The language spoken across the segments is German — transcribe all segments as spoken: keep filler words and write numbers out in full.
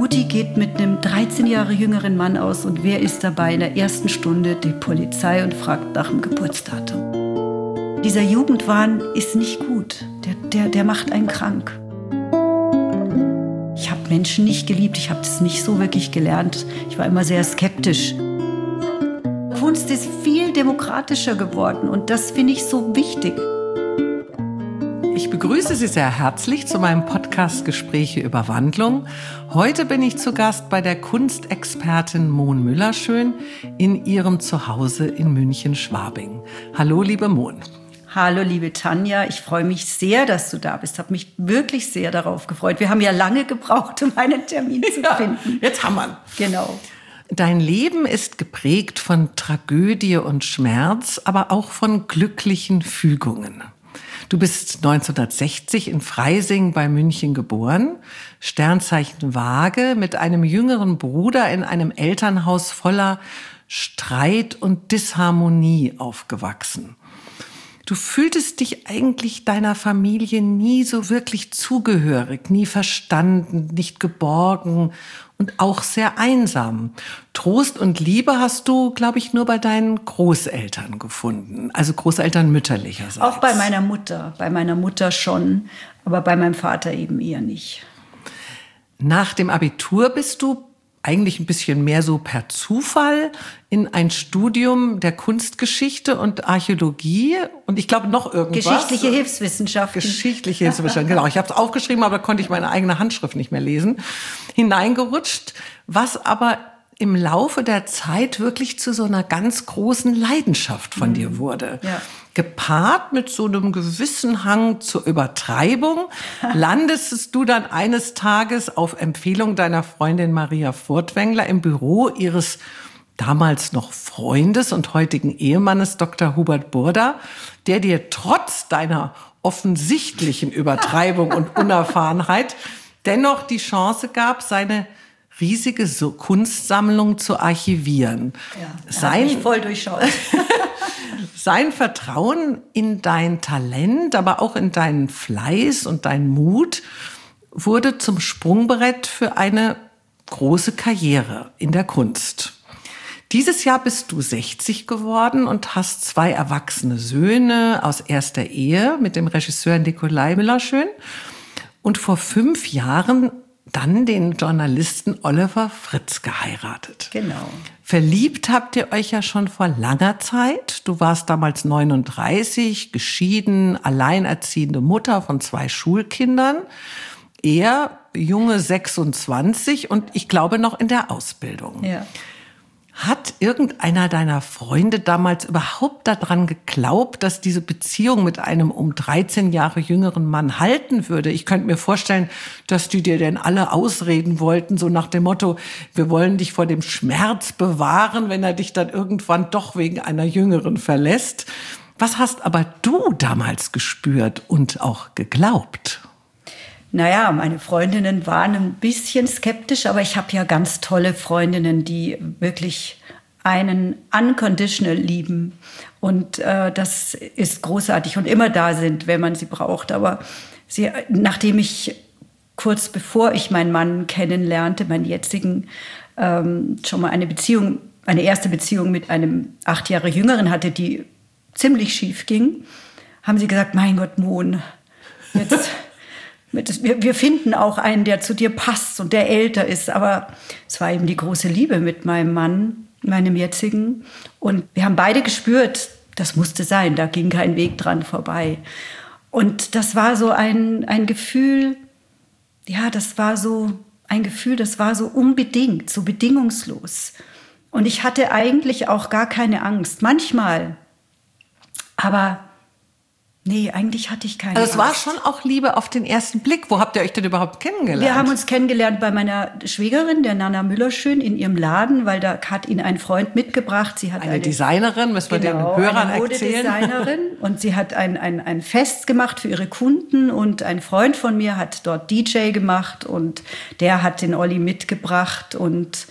Mutti geht mit einem dreizehn Jahre jüngeren Mann aus und wer ist dabei in der ersten Stunde? Die Polizei und fragt nach dem Geburtsdatum. Dieser Jugendwahn ist nicht gut. Der, der, der macht einen krank. Ich habe Menschen nicht geliebt, ich habe das nicht so wirklich gelernt. Ich war immer sehr skeptisch. Kunst ist viel demokratischer geworden und das finde ich so wichtig. Ich begrüße Sie sehr herzlich zu meinem Podcast Gespräche über Wandlung. Heute bin ich zu Gast bei der Kunstexpertin Mon Müllerschön in ihrem Zuhause in München-Schwabing. Hallo, liebe Mon. Hallo, liebe Tanja. Ich freue mich sehr, dass du da bist. Ich habe mich wirklich sehr darauf gefreut. Wir haben ja lange gebraucht, um einen Termin zu ja, finden. Jetzt haben wir ihn. Genau. Dein Leben ist geprägt von Tragödie und Schmerz, aber auch von glücklichen Fügungen. Du bist neunzehnhundertsechzig in Freising bei München geboren, Sternzeichen Waage, mit einem jüngeren Bruder in einem Elternhaus voller Streit und Disharmonie aufgewachsen. Du fühltest dich eigentlich deiner Familie nie so wirklich zugehörig, nie verstanden, nicht geborgen und auch sehr einsam. Trost und Liebe hast du, glaube ich, nur bei deinen Großeltern gefunden, also Großeltern mütterlicherseits. Auch bei meiner Mutter, bei meiner Mutter schon, aber bei meinem Vater eben eher nicht. Nach dem Abitur bist du eigentlich ein bisschen mehr so per Zufall in ein Studium der Kunstgeschichte und Archäologie und ich glaube noch irgendwas. Geschichtliche Hilfswissenschaften. Geschichtliche Hilfswissenschaften, genau. Ich habe es aufgeschrieben, aber da konnte ich meine eigene Handschrift nicht mehr lesen. Hineingerutscht, was aber im Laufe der Zeit wirklich zu so einer ganz großen Leidenschaft von mhm. dir wurde. Ja. Gepaart mit so einem gewissen Hang zur Übertreibung, landest du dann eines Tages auf Empfehlung deiner Freundin Maria Furtwängler im Büro ihres damals noch Freundes und heutigen Ehemannes Doktor Hubert Burda, der dir trotz deiner offensichtlichen Übertreibung und Unerfahrenheit dennoch die Chance gab, seine riesige Kunstsammlung zu archivieren. Ja, sein, mich voll durchschaut. Sein Vertrauen in dein Talent, aber auch in deinen Fleiß und deinen Mut wurde zum Sprungbrett für eine große Karriere in der Kunst. Dieses Jahr bist du sechzig geworden und hast zwei erwachsene Söhne aus erster Ehe mit dem Regisseur Nikolai Müllerschön und vor fünf Jahren dann den Journalisten Oliver Fritz geheiratet. Genau. Verliebt habt ihr euch ja schon vor langer Zeit. Du warst damals neununddreißig, geschieden, alleinerziehende Mutter von zwei Schulkindern. Er, junge sechsundzwanzig und ich glaube noch in der Ausbildung. Ja. Hat irgendeiner deiner Freunde damals überhaupt daran geglaubt, dass diese Beziehung mit einem um dreizehn Jahre jüngeren Mann halten würde? Ich könnte mir vorstellen, dass die dir denn alle ausreden wollten, so nach dem Motto, wir wollen dich vor dem Schmerz bewahren, wenn er dich dann irgendwann doch wegen einer Jüngeren verlässt. Was hast aber du damals gespürt und auch geglaubt? Naja, meine Freundinnen waren ein bisschen skeptisch, aber ich habe ja ganz tolle Freundinnen, die wirklich einen unconditional lieben. Und äh, das ist großartig und immer da sind, wenn man sie braucht. Aber sie, nachdem ich kurz bevor ich meinen Mann kennenlernte, meinen jetzigen, ähm, schon mal eine Beziehung, eine erste Beziehung mit einem acht Jahre Jüngeren hatte, die ziemlich schief ging, haben sie gesagt, mein Gott, Mon, jetzt... Wir finden auch einen, der zu dir passt und der älter ist. Aber es war eben die große Liebe mit meinem Mann, meinem jetzigen. Und wir haben beide gespürt, das musste sein, da ging kein Weg dran vorbei. Und das war so ein, ein Gefühl, ja, das war so ein Gefühl, das war so unbedingt, so bedingungslos. Und ich hatte eigentlich auch gar keine Angst, manchmal, aber... Nee, eigentlich hatte ich keine Also es war Angst. schon auch Liebe auf den ersten Blick. Wo habt ihr euch denn überhaupt kennengelernt? Wir haben uns kennengelernt bei meiner Schwägerin, der Nana Müllerschön, in ihrem Laden, weil da hat ihn ein Freund mitgebracht. Sie hat eine, eine Designerin, müssen wir genau, den Hörern eine erzählen. Modedesignerin und sie hat ein, ein, ein Fest gemacht für ihre Kunden und ein Freund von mir hat dort D J gemacht und der hat den Olli mitgebracht und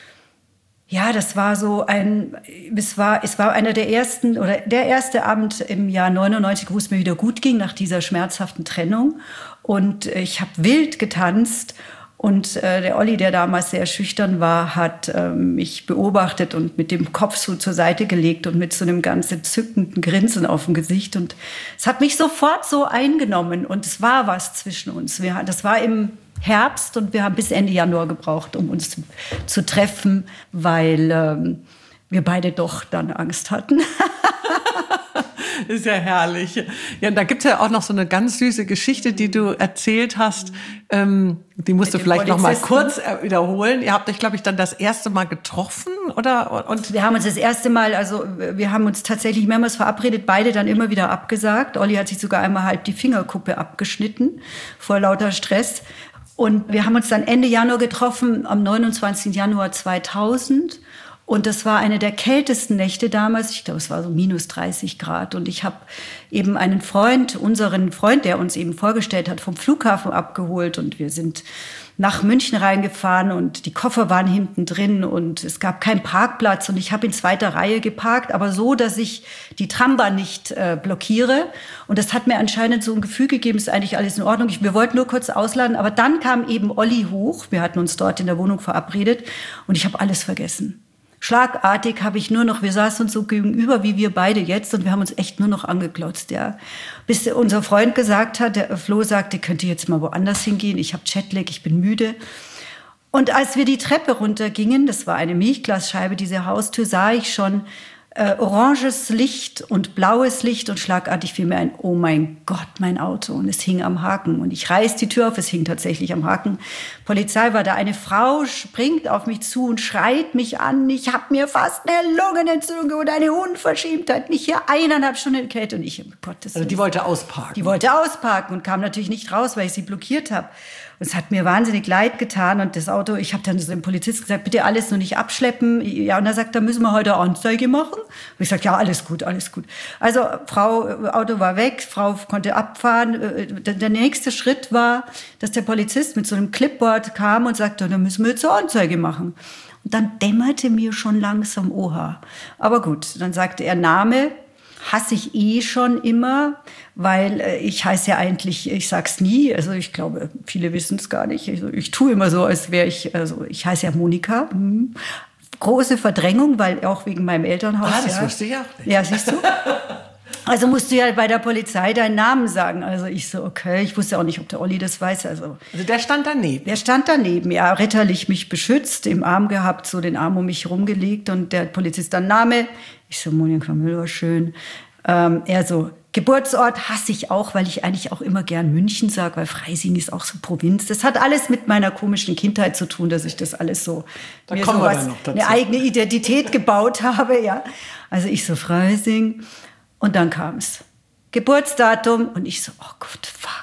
ja, das war so ein, es war, es war einer der ersten, oder der erste Abend im Jahr neunundneunzig, wo es mir wieder gut ging nach dieser schmerzhaften Trennung. Und ich habe wild getanzt Und äh, der Olli, der damals sehr schüchtern war, hat äh, mich beobachtet und mit dem Kopf so zur Seite gelegt und mit so einem ganz entzückenden Grinsen auf dem Gesicht. Und es hat mich sofort so eingenommen. Und es war was zwischen uns. Wir, das war im Herbst und wir haben bis Ende Januar gebraucht, um uns zu, zu treffen, weil ähm, wir beide doch dann Angst hatten. Ist ja herrlich. Ja, und da gibt's ja auch noch so eine ganz süße Geschichte, die du erzählt hast. Ähm, die musst du vielleicht noch mal kurz wiederholen. Ihr habt euch, glaube ich, dann das erste Mal getroffen, oder? Und wir haben uns das erste Mal, also wir haben uns tatsächlich mehrmals verabredet, beide dann immer wieder abgesagt. Olli hat sich sogar einmal halb die Fingerkuppe abgeschnitten vor lauter Stress. Und wir haben uns dann Ende Januar getroffen, am neunundzwanzigsten Januar zweitausend. Und das war eine der kältesten Nächte damals. Ich glaube, es war so minus dreißig Grad. Und ich habe eben einen Freund, unseren Freund, der uns eben vorgestellt hat, vom Flughafen abgeholt. Und wir sind nach München reingefahren und die Koffer waren hinten drin und es gab keinen Parkplatz. Und ich habe in zweiter Reihe geparkt, aber so, dass ich die Trambahn nicht äh, blockiere. Und das hat mir anscheinend so ein Gefühl gegeben, ist eigentlich alles in Ordnung. Ich, wir wollten nur kurz ausladen. Aber dann kam eben Olli hoch. Wir hatten uns dort in der Wohnung verabredet und ich habe alles vergessen. Schlagartig habe ich nur noch, wir saßen uns so gegenüber wie wir beide jetzt und wir haben uns echt nur noch angeglotzt, ja. Bis unser Freund gesagt hat, der Flo sagte, könnt ihr jetzt mal woanders hingehen, ich habe Jetlag, ich bin müde. Und als wir die Treppe runtergingen, das war eine Milchglasscheibe, diese Haustür, sah ich schon äh, oranges Licht und blaues Licht und schlagartig fiel mir ein, oh mein Gott, mein Auto. Und es hing am Haken. Und ich reiß die Tür auf, es hing tatsächlich am Haken. Polizei war da, eine Frau springt auf mich zu und schreit mich an, ich habe mir fast eine Lungenentzündung und eine Unverschämtheit. Nicht hier eineinhalb Stunden Kälte und ich, um Gottes Willen. Also die wollte ausparken. Die wollte ausparken und kam natürlich nicht raus, weil ich sie blockiert habe. Und es hat mir wahnsinnig leid getan und das Auto, ich habe dann so dem Polizist gesagt, bitte alles nur nicht abschleppen. Ja, und er sagt, da müssen wir heute Anzeige machen. Und ich sage, ja, alles gut, alles gut. Also Frau, Auto war weg, Frau konnte abfahren. Der nächste Schritt war, dass der Polizist mit so einem Clipboard kam und sagte, da müssen wir jetzt eine Anzeige machen. Und dann dämmerte mir schon langsam, oha. Aber gut, dann sagte er Name, hasse ich eh schon immer, weil äh, ich heiße ja eigentlich, ich sag's nie, also ich glaube, viele wissen es gar nicht. Also ich tue immer so, als wäre ich, also ich heiße ja Monika. Hm. Große Verdrängung, weil auch wegen meinem Elternhaus. Ah, das ja. wusste ich auch nicht. Ja, siehst du? Also musst du ja bei der Polizei deinen Namen sagen. Also ich so, okay, ich wusste auch nicht, ob der Olli das weiß. Also, also der stand daneben? Der stand daneben, ja, ritterlich mich beschützt, im Arm gehabt, so den Arm um mich rumgelegt und der Polizist dann Name. Ich so, Monika Müller, schön. Ähm, er so, Geburtsort hasse ich auch, weil ich eigentlich auch immer gern München sage, weil Freising ist auch so Provinz. Das hat alles mit meiner komischen Kindheit zu tun, dass ich das alles so, da mir kommen so wir was, dann noch dazu. eine eigene Identität gebaut habe, ja. Also ich so Freising und dann kam es. Geburtsdatum und ich so, oh Gott, fuck.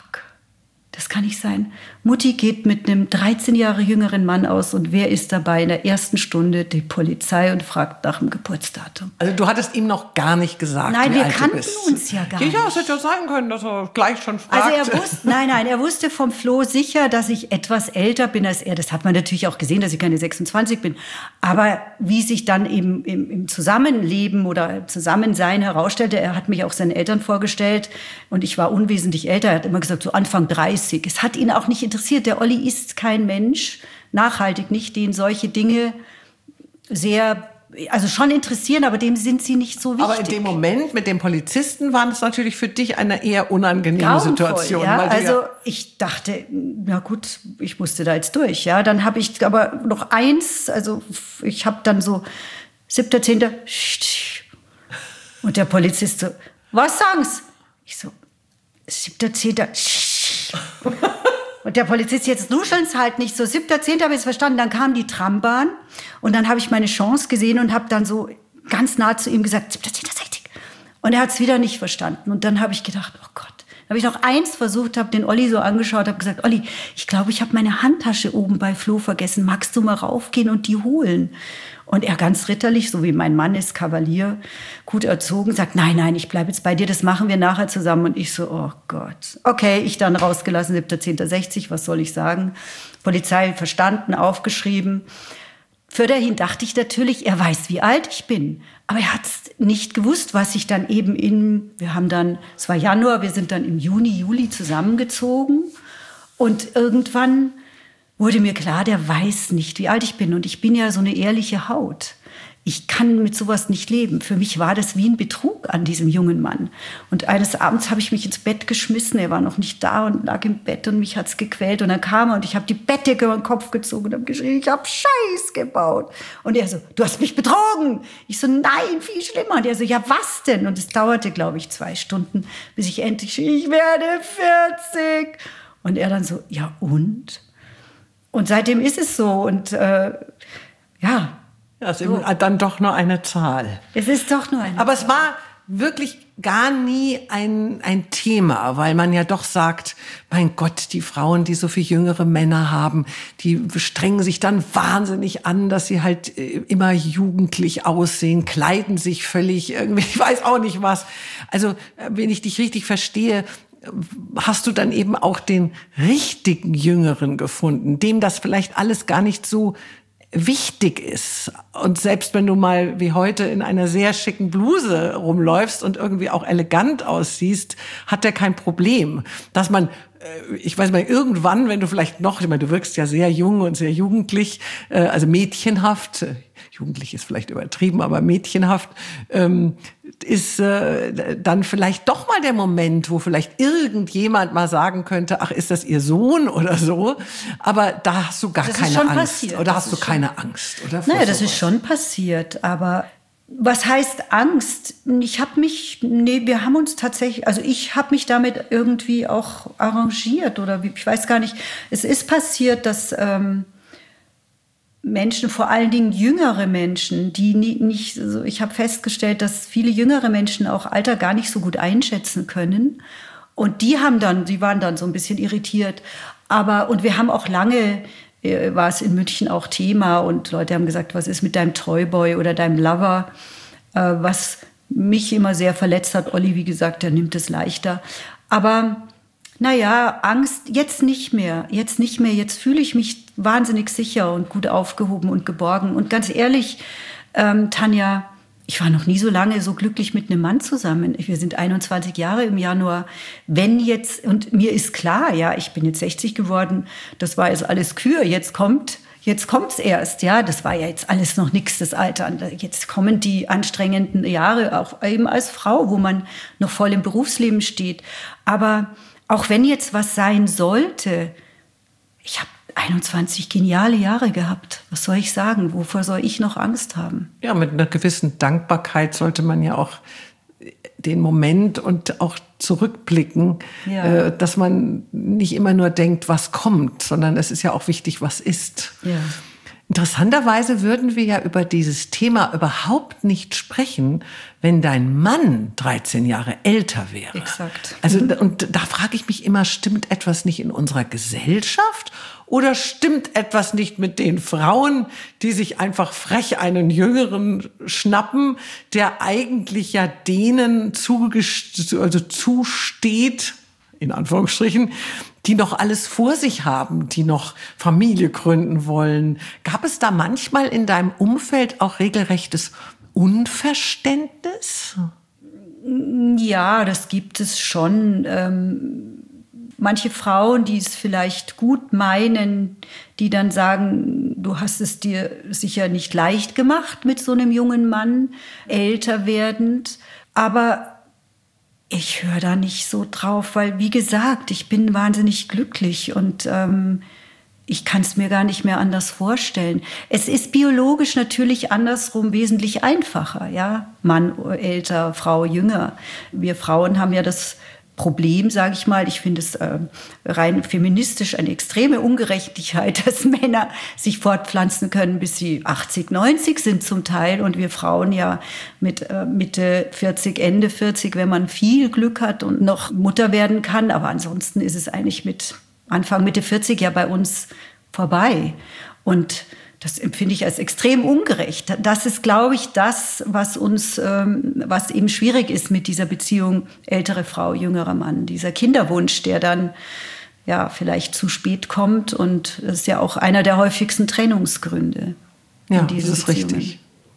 Das kann nicht sein. Mutti geht mit einem dreizehn Jahre jüngeren Mann aus und wer ist dabei in der ersten Stunde? Die Polizei und fragt nach dem Geburtsdatum. Also du hattest ihm noch gar nicht gesagt, nein, wie wir alt kannten du bist. uns ja gar nicht. Ja, es hätte ja sein können, dass er gleich schon fragt. Also er wusste, nein, nein, er wusste vom Flo sicher, dass ich etwas älter bin als er. Das hat man natürlich auch gesehen, dass ich keine sechsundzwanzig bin. Aber wie sich dann eben im, im Zusammenleben oder Zusammensein herausstellte, er hat mich auch seinen Eltern vorgestellt und ich war unwesentlich älter. Er hat immer gesagt, so Anfang dreißig. Es hat ihn auch nicht interessiert. Der Olli ist kein Mensch, nachhaltig nicht, den solche Dinge sehr, also schon interessieren, aber dem sind sie nicht so wichtig. Aber in dem Moment mit dem Polizisten war das natürlich für dich eine eher unangenehme Grauenvoll, Situation. Ja? Weil also ja ich dachte, na gut, ich musste da jetzt durch. Ja, dann habe ich aber noch eins, also ich habe dann so siebter zehnter und der Polizist so, was sagen's? Ich so, siebter zehnter Und der Polizist, jetzt nuscheln's halt nicht so. siebter zehnter habe ich es verstanden. Dann kam die Trambahn und dann habe ich meine Chance gesehen und habe dann so ganz nah zu ihm gesagt, siebter zehnter sechzig. Und er hat es wieder nicht verstanden. Und dann habe ich gedacht, oh Gott. Dann habe ich noch eins versucht, habe den Olli so angeschaut, habe gesagt, Olli, ich glaube, ich habe meine Handtasche oben bei Flo vergessen. Magst du mal raufgehen und die holen? Und er ganz ritterlich, so wie mein Mann ist, Kavalier, gut erzogen, sagt, nein, nein, ich bleibe jetzt bei dir, das machen wir nachher zusammen. Und ich so, oh Gott. Okay, ich dann rausgelassen, siebter zehnter sechzig, was soll ich sagen? Polizei verstanden, aufgeschrieben. Für dahin dachte ich natürlich, er weiß, wie alt ich bin. Aber er hat es nicht gewusst, was ich dann eben in, wir haben dann, es war Januar, wir sind dann im Juni, Juli zusammengezogen. Und irgendwann wurde mir klar, der weiß nicht, wie alt ich bin. Und ich bin ja so eine ehrliche Haut. Ich kann mit sowas nicht leben. Für mich war das wie ein Betrug an diesem jungen Mann. Und eines Abends habe ich mich ins Bett geschmissen. Er war noch nicht da und lag im Bett und mich hat's gequält. Und dann kam er und ich habe die Bettdecke über den Kopf gezogen und habe geschrien, ich habe Scheiß gebaut. Und er so, du hast mich betrogen. Ich so, nein, viel schlimmer. Und er so, ja, was denn? Und es dauerte, glaube ich, zwei Stunden, bis ich endlich schrie, ich werde vierzig. Und er dann so, ja und? Und seitdem ist es so. Und äh, ja, Ja, es ist eben dann doch nur eine Zahl. Es ist doch nur eine Aber Zahl. es war wirklich gar nie ein, ein Thema, weil man ja doch sagt, mein Gott, die Frauen, die so viel jüngere Männer haben, die strengen sich dann wahnsinnig an, dass sie halt immer jugendlich aussehen, kleiden sich völlig irgendwie, ich weiß auch nicht was. Also, wenn ich dich richtig verstehe, hast du dann eben auch den richtigen Jüngeren gefunden, dem das vielleicht alles gar nicht so wichtig ist. Und selbst wenn du mal wie heute in einer sehr schicken Bluse rumläufst und irgendwie auch elegant aussiehst, hat der kein Problem. Dass man, ich weiß mal, irgendwann, wenn du vielleicht noch, ich meine, du wirkst ja sehr jung und sehr jugendlich, also mädchenhaft, jugendlich ist vielleicht übertrieben, aber mädchenhaft, ähm, ist äh, dann vielleicht doch mal der Moment, wo vielleicht irgendjemand mal sagen könnte, ach, ist das ihr Sohn oder so? Aber da hast du gar das keine ist schon Angst. Passiert. Oder das hast du keine schon... Angst? Oder naja, das ist schon passiert. Aber was heißt Angst? Ich habe mich, nee, wir haben uns tatsächlich, also ich habe mich damit irgendwie auch arrangiert. Oder ich weiß gar nicht, es ist passiert, dass... Ähm, Menschen, vor allen Dingen jüngere Menschen, die nie, nicht, also ich habe festgestellt, dass viele jüngere Menschen auch Alter gar nicht so gut einschätzen können. Und die haben dann, die waren dann so ein bisschen irritiert. Aber, und wir haben auch lange, äh, war es in München auch Thema und Leute haben gesagt, was ist mit deinem Toyboy oder deinem Lover? Äh, was mich immer sehr verletzt hat. Olli, wie gesagt, der nimmt es leichter. Aber naja, Angst jetzt nicht mehr, jetzt nicht mehr. Jetzt fühle ich mich wahnsinnig sicher und gut aufgehoben und geborgen. Und ganz ehrlich, ähm, Tanja, ich war noch nie so lange so glücklich mit einem Mann zusammen. Wir sind einundzwanzig Jahre im Januar. Wenn jetzt, und mir ist klar, ja, ich bin jetzt sechzig geworden, das war jetzt alles Kür, jetzt kommt... Jetzt kommt's erst, ja, das war ja jetzt alles noch nichts, das Alter. Jetzt kommen die anstrengenden Jahre, auch eben als Frau, wo man noch voll im Berufsleben steht. Aber auch wenn jetzt was sein sollte, ich habe einundzwanzig geniale Jahre gehabt. Was soll ich sagen? Wovor soll ich noch Angst haben? Ja, mit einer gewissen Dankbarkeit sollte man ja auch den Moment und auch zurückblicken, ja. äh, dass man nicht immer nur denkt, was kommt, sondern es ist ja auch wichtig, was ist. Ja. Interessanterweise würden wir ja über dieses Thema überhaupt nicht sprechen, wenn dein Mann dreizehn Jahre älter wäre. Exakt. Also, und da frage ich mich immer, stimmt etwas nicht in unserer Gesellschaft oder stimmt etwas nicht mit den Frauen, die sich einfach frech einen Jüngeren schnappen, der eigentlich ja denen zugest- also zusteht, in Anführungsstrichen, die noch alles vor sich haben, die noch Familie gründen wollen. Gab es da manchmal in deinem Umfeld auch regelrechtes Unverständnis? Ja, das gibt es schon. Ähm, manche Frauen, die es vielleicht gut meinen, die dann sagen, du hast es dir sicher nicht leicht gemacht mit so einem jungen Mann, älter werdend. Aber ich höre da nicht so drauf, weil, wie gesagt, ich bin wahnsinnig glücklich und ähm, ich kann es mir gar nicht mehr anders vorstellen. Es ist biologisch natürlich andersrum wesentlich einfacher, ja, Mann älter, Frau jünger. Wir Frauen haben ja das Problem, sage ich mal, ich finde es äh, rein feministisch eine extreme Ungerechtigkeit, dass Männer sich fortpflanzen können, bis sie achtzig, neunzig sind zum Teil und wir Frauen ja mit äh, Mitte vierzig, Ende vierzig, wenn man viel Glück hat und noch Mutter werden kann, aber ansonsten ist es eigentlich mit Anfang, Mitte vierzig ja bei uns vorbei und das empfinde ich als extrem ungerecht. Das ist, glaube ich, das, was uns, ähm, was eben schwierig ist mit dieser Beziehung ältere Frau, jüngerer Mann. Dieser Kinderwunsch, der dann ja vielleicht zu spät kommt und das ist ja auch einer der häufigsten Trennungsgründe. Ja, das ist richtig.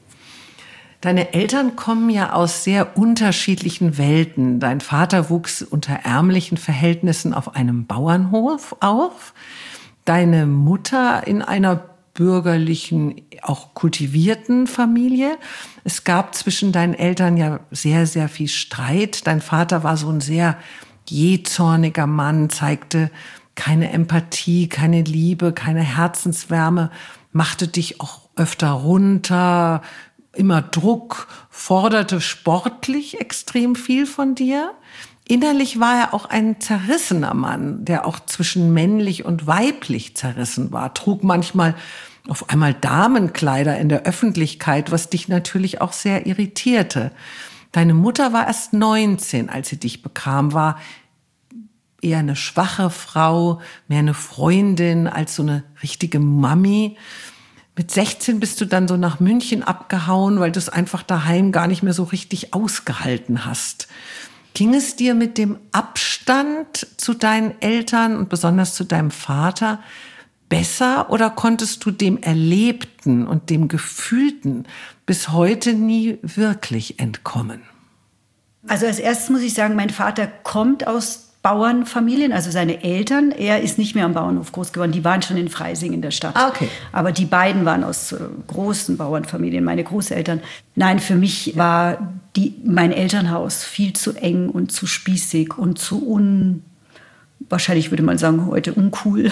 Deine Eltern kommen ja aus sehr unterschiedlichen Welten. Dein Vater wuchs unter ärmlichen Verhältnissen auf einem Bauernhof auf. Deine Mutter in einer bürgerlichen, auch kultivierten Familie. Es gab zwischen deinen Eltern ja sehr, sehr viel Streit. Dein Vater war so ein sehr jähzorniger Mann, zeigte keine Empathie, keine Liebe, keine Herzenswärme, machte dich auch öfter runter, immer Druck, forderte sportlich extrem viel von dir. Innerlich war er auch ein zerrissener Mann, der auch zwischen männlich und weiblich zerrissen war, trug manchmal auf einmal Damenkleider in der Öffentlichkeit, was dich natürlich auch sehr irritierte. Deine Mutter war erst neunzehn, als sie dich bekam, war eher eine schwache Frau, mehr eine Freundin als so eine richtige Mami. Mit sechzehn bist du dann so nach München abgehauen, weil du es einfach daheim gar nicht mehr so richtig ausgehalten hast. Ging es dir mit dem Abstand zu deinen Eltern und besonders zu deinem Vater besser oder konntest du dem Erlebten und dem Gefühlten bis heute nie wirklich entkommen? Also als erstes muss ich sagen, mein Vater kommt aus Bauernfamilien, also seine Eltern. Er ist nicht mehr am Bauernhof groß geworden, die waren schon in Freising in der Stadt. Ah, okay. Aber die beiden waren aus äh, großen Bauernfamilien, meine Großeltern. Nein, für mich war die, mein Elternhaus viel zu eng und zu spießig und zu un, wahrscheinlich würde man sagen heute uncool.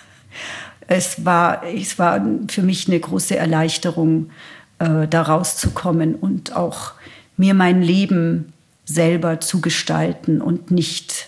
Es war, es war für mich eine große Erleichterung, äh, da rauszukommen und auch mir mein Leben selber zu gestalten und nicht.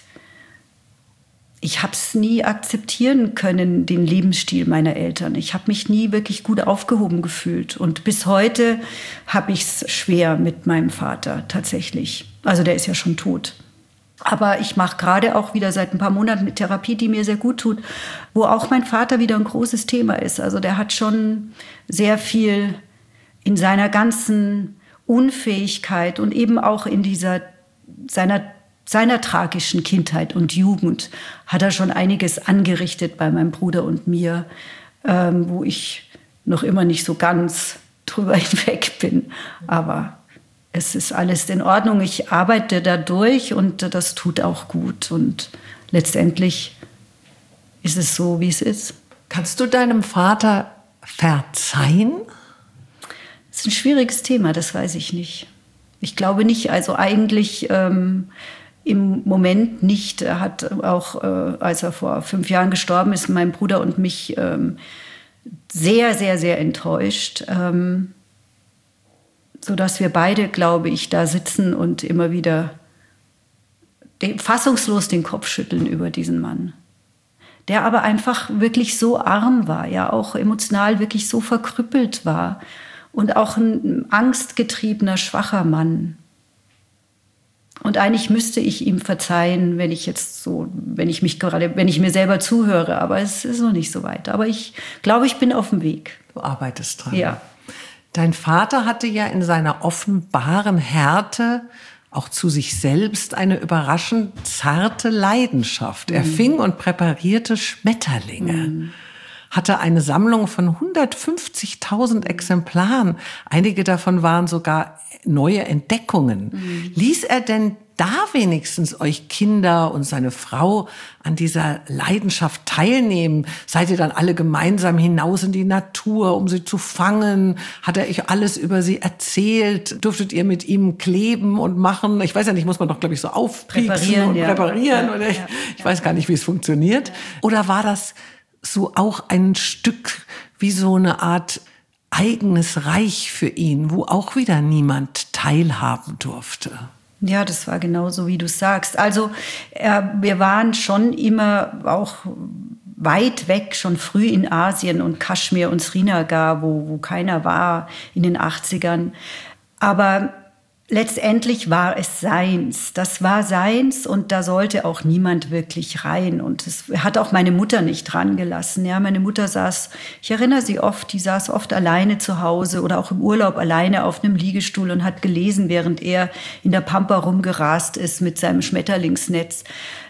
Ich habe es nie akzeptieren können, den Lebensstil meiner Eltern. Ich habe mich nie wirklich gut aufgehoben gefühlt. Und bis heute habe ich es schwer mit meinem Vater tatsächlich. Also der ist ja schon tot. Aber ich mache gerade auch wieder seit ein paar Monaten mit Therapie, die mir sehr gut tut, wo auch mein Vater wieder ein großes Thema ist. Also der hat schon sehr viel in seiner ganzen Unfähigkeit und eben auch in dieser seiner seiner tragischen Kindheit und Jugend hat er schon einiges angerichtet bei meinem Bruder und mir, ähm, wo ich noch immer nicht so ganz drüber hinweg bin. Aber es ist alles in Ordnung. Ich arbeite da durch und das tut auch gut. Und letztendlich ist es so, wie es ist. Kannst du deinem Vater verzeihen? Das ist ein schwieriges Thema, das weiß ich nicht. Ich glaube nicht. Also eigentlich ähm, im Moment nicht. Er hat auch, äh, als er vor fünf Jahren gestorben ist, mein Bruder und mich ähm, sehr, sehr, sehr enttäuscht. Ähm, sodass wir beide, glaube ich, da sitzen und immer wieder fassungslos den Kopf schütteln über diesen Mann. Der aber einfach wirklich so arm war, ja auch emotional wirklich so verkrüppelt war und auch ein angstgetriebener, schwacher Mann. Und eigentlich müsste ich ihm verzeihen, wenn ich jetzt so, wenn ich mich gerade, wenn ich mir selber zuhöre, aber es ist noch nicht so weit. Aber ich glaube, ich bin auf dem Weg. Du arbeitest dran. Ja. Dein Vater hatte ja in seiner offenbaren Härte auch zu sich selbst eine überraschend zarte Leidenschaft. Er mhm. fing und präparierte Schmetterlinge. Mhm. Hatte eine Sammlung von hundertfünfzigtausend Exemplaren. Einige davon waren sogar neue Entdeckungen. Mhm. Ließ er denn da wenigstens euch Kinder und seine Frau an dieser Leidenschaft teilnehmen? Seid ihr dann alle gemeinsam hinaus in die Natur, um sie zu fangen? Hat er euch alles über sie erzählt? Durftet ihr mit ihm kleben und machen? Ich weiß ja nicht, muss man doch, glaube ich, so aufpieksen und ja. präparieren? Ja, oder ich, ja, ich weiß gar nicht, wie es funktioniert. Ja. Oder war das so auch ein Stück wie so eine Art eigenes Reich für ihn, wo auch wieder niemand teilhaben durfte? Ja, das war genauso, wie du sagst. Also äh, wir waren schon immer auch weit weg, schon früh in Asien und Kaschmir und Srinagar, wo, wo keiner war in den achtzigern. Aber letztendlich war es seins. Das war seins und da sollte auch niemand wirklich rein. Und das hat auch meine Mutter nicht dran gelassen. Ja, meine Mutter saß, ich erinnere sie oft, die saß oft alleine zu Hause oder auch im Urlaub alleine auf einem Liegestuhl und hat gelesen, während er in der Pampa rumgerast ist mit seinem Schmetterlingsnetz.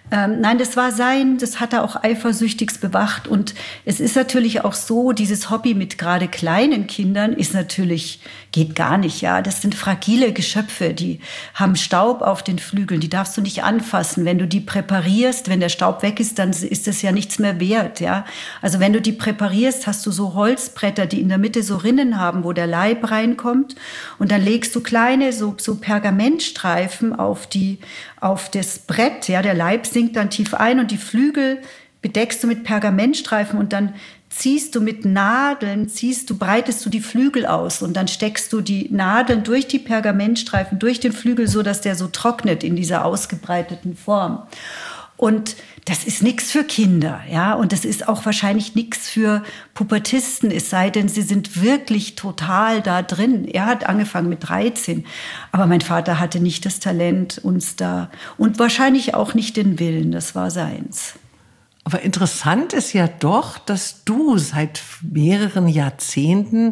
Ähm, nein, das war sein, das hat er auch eifersüchtigst bewacht. Und es ist natürlich auch so, dieses Hobby mit gerade kleinen Kindern ist natürlich, geht gar nicht, ja. Das sind fragile Geschöpfe, die haben Staub auf den Flügeln, die darfst du nicht anfassen. Wenn du die präparierst, wenn der Staub weg ist, dann ist das ja nichts mehr wert, ja. Also wenn du die präparierst, hast du so Holzbretter, die in der Mitte so Rinnen haben, wo der Leib reinkommt. Und dann legst du kleine, so, so Pergamentstreifen auf die, auf das Brett, ja. Der Leib sinkt dann tief ein und die Flügel bedeckst du mit Pergamentstreifen und dann ziehst du mit Nadeln, ziehst du, breitest du die Flügel aus und dann steckst du die Nadeln durch die Pergamentstreifen, durch den Flügel, so dass der so trocknet in dieser ausgebreiteten Form. Und das ist nichts für Kinder, ja, und das ist auch wahrscheinlich nichts für Pubertisten, es sei denn, sie sind wirklich total da drin. Er hat angefangen mit dreizehn, aber mein Vater hatte nicht das Talent, uns da, und wahrscheinlich auch nicht den Willen, das war seins. Aber interessant ist ja doch, dass du seit mehreren Jahrzehnten,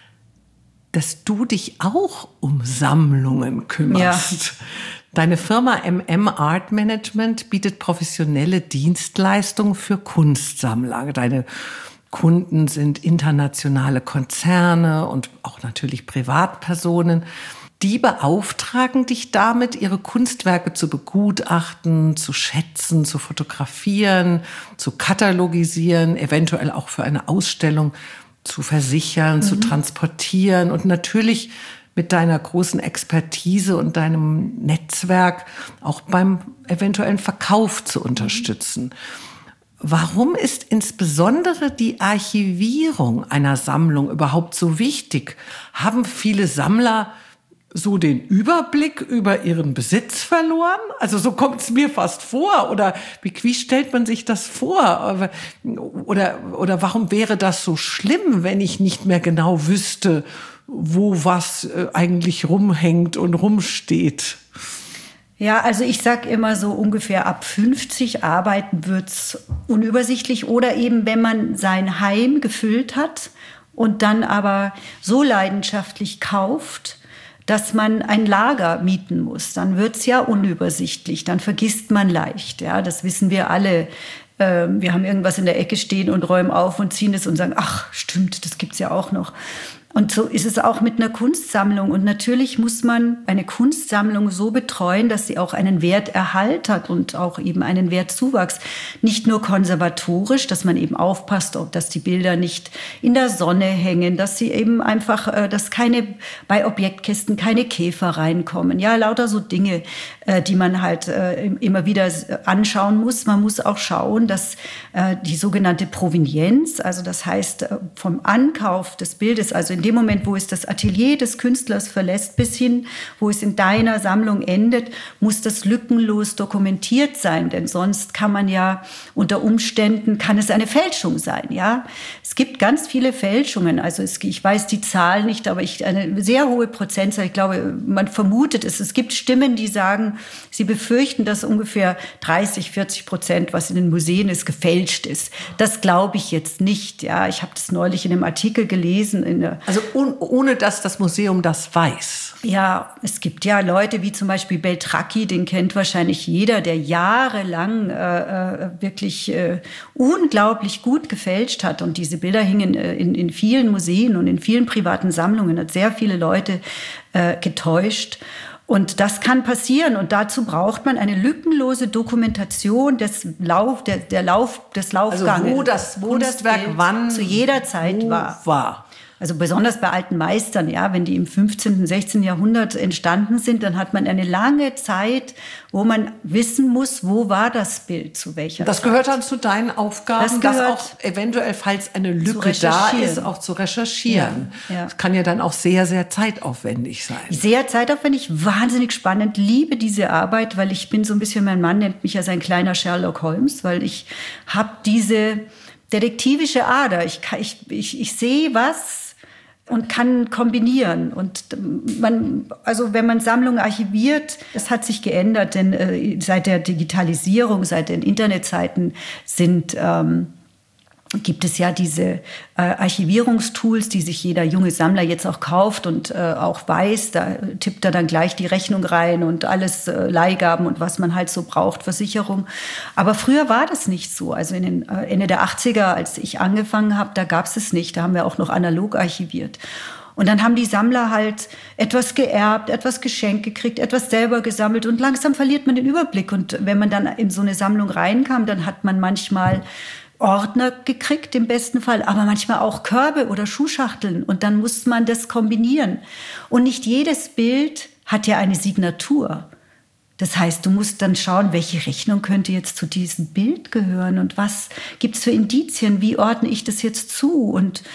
dass du dich auch um Sammlungen kümmerst. Ja. Deine Firma M M Art Management bietet professionelle Dienstleistungen für Kunstsammler. Deine Kunden sind internationale Konzerne und auch natürlich Privatpersonen. Die beauftragen dich damit, ihre Kunstwerke zu begutachten, zu schätzen, zu fotografieren, zu katalogisieren, eventuell auch für eine Ausstellung zu versichern, mhm. zu transportieren und natürlich mit deiner großen Expertise und deinem Netzwerk auch beim eventuellen Verkauf zu unterstützen. Warum ist insbesondere die Archivierung einer Sammlung überhaupt so wichtig? Haben viele Sammler so den Überblick über ihren Besitz verloren? Also so kommt es mir fast vor. Oder wie, wie stellt man sich das vor? Oder, oder warum wäre das so schlimm, wenn ich nicht mehr genau wüsste, wo was eigentlich rumhängt und rumsteht? Ja, also ich sag immer so ungefähr ab fünfzig arbeiten wird's unübersichtlich. Oder eben, wenn man sein Heim gefüllt hat und dann aber so leidenschaftlich kauft, dass man ein Lager mieten muss, dann wird's ja unübersichtlich, dann vergisst man leicht, ja, das wissen wir alle. Ähm, wir haben irgendwas in der Ecke stehen und räumen auf und ziehen es und sagen, ach, stimmt, das gibt's ja auch noch. Und so ist es auch mit einer Kunstsammlung. Und natürlich muss man eine Kunstsammlung so betreuen, dass sie auch einen Werterhalt hat und auch eben einen Wertzuwachs. Nicht nur konservatorisch, dass man eben aufpasst, dass die Bilder nicht in der Sonne hängen, dass sie eben einfach, dass keine, bei Objektkisten keine Käfer reinkommen. Ja, lauter so Dinge, die man halt immer wieder anschauen muss. Man muss auch schauen, dass die sogenannte Provenienz, also das heißt vom Ankauf des Bildes, also in dem Moment, wo es das Atelier des Künstlers verlässt, bis hin, wo es in deiner Sammlung endet, muss das lückenlos dokumentiert sein, denn sonst kann man ja unter Umständen, kann es eine Fälschung sein, ja. Es gibt ganz viele Fälschungen, also es, ich weiß die Zahl nicht, aber ich, eine sehr hohe Prozentzahl, ich glaube, man vermutet es. Es gibt Stimmen, die sagen, sie befürchten, dass ungefähr dreißig, vierzig Prozent, was in den Museen ist, gefälscht ist. Das glaube ich jetzt nicht, ja. Ich habe das neulich in einem Artikel gelesen, in der Also un- ohne, dass das Museum das weiß. Ja, es gibt ja Leute wie zum Beispiel Beltracchi, den kennt wahrscheinlich jeder, der jahrelang äh, wirklich äh, unglaublich gut gefälscht hat. Und diese Bilder hingen äh, in, in vielen Museen und in vielen privaten Sammlungen, hat sehr viele Leute äh, getäuscht. Und das kann passieren. Und dazu braucht man eine lückenlose Dokumentation des Lauf, der, der Lauf, des Laufganges. Also wo das wo Kunstwerk das Bild wann zu jeder Zeit war. war. Also besonders bei alten Meistern, ja, wenn die im fünfzehnten, sechzehnten Jahrhundert entstanden sind, dann hat man eine lange Zeit, wo man wissen muss, wo war das Bild, zu welcher Das Zeit. gehört dann zu deinen Aufgaben, das, das auch eventuell, falls eine Lücke da ist, auch zu recherchieren. Ja, ja. Das kann ja dann auch sehr, sehr zeitaufwendig sein. Sehr zeitaufwendig, wahnsinnig spannend, liebe diese Arbeit, weil ich bin so ein bisschen, mein Mann nennt mich ja sein kleiner Sherlock Holmes, weil ich habe diese detektivische Ader. Ich, ich, ich, ich sehe was und kann kombinieren. Und man, also wenn man Sammlungen archiviert, es hat sich geändert, denn äh, seit der Digitalisierung, seit den Internetzeiten sind ähm, gibt es ja diese äh, Archivierungstools, die sich jeder junge Sammler jetzt auch kauft und äh, auch weiß. Da tippt er dann gleich die Rechnung rein und alles äh, Leihgaben und was man halt so braucht, Versicherung. Aber früher war das nicht so. Also in den äh, Ende der achtziger, als ich angefangen habe, da gab es es nicht. Da haben wir auch noch analog archiviert. Und dann haben die Sammler halt etwas geerbt, etwas geschenkt gekriegt, etwas selber gesammelt und langsam verliert man den Überblick. Und wenn man dann in so eine Sammlung reinkam, dann hat man manchmal Ordner gekriegt, im besten Fall, aber manchmal auch Körbe oder Schuhschachteln. Und dann muss man das kombinieren. Und nicht jedes Bild hat ja eine Signatur. Das heißt, du musst dann schauen, welche Rechnung könnte jetzt zu diesem Bild gehören und was gibt es für Indizien, wie ordne ich das jetzt zu und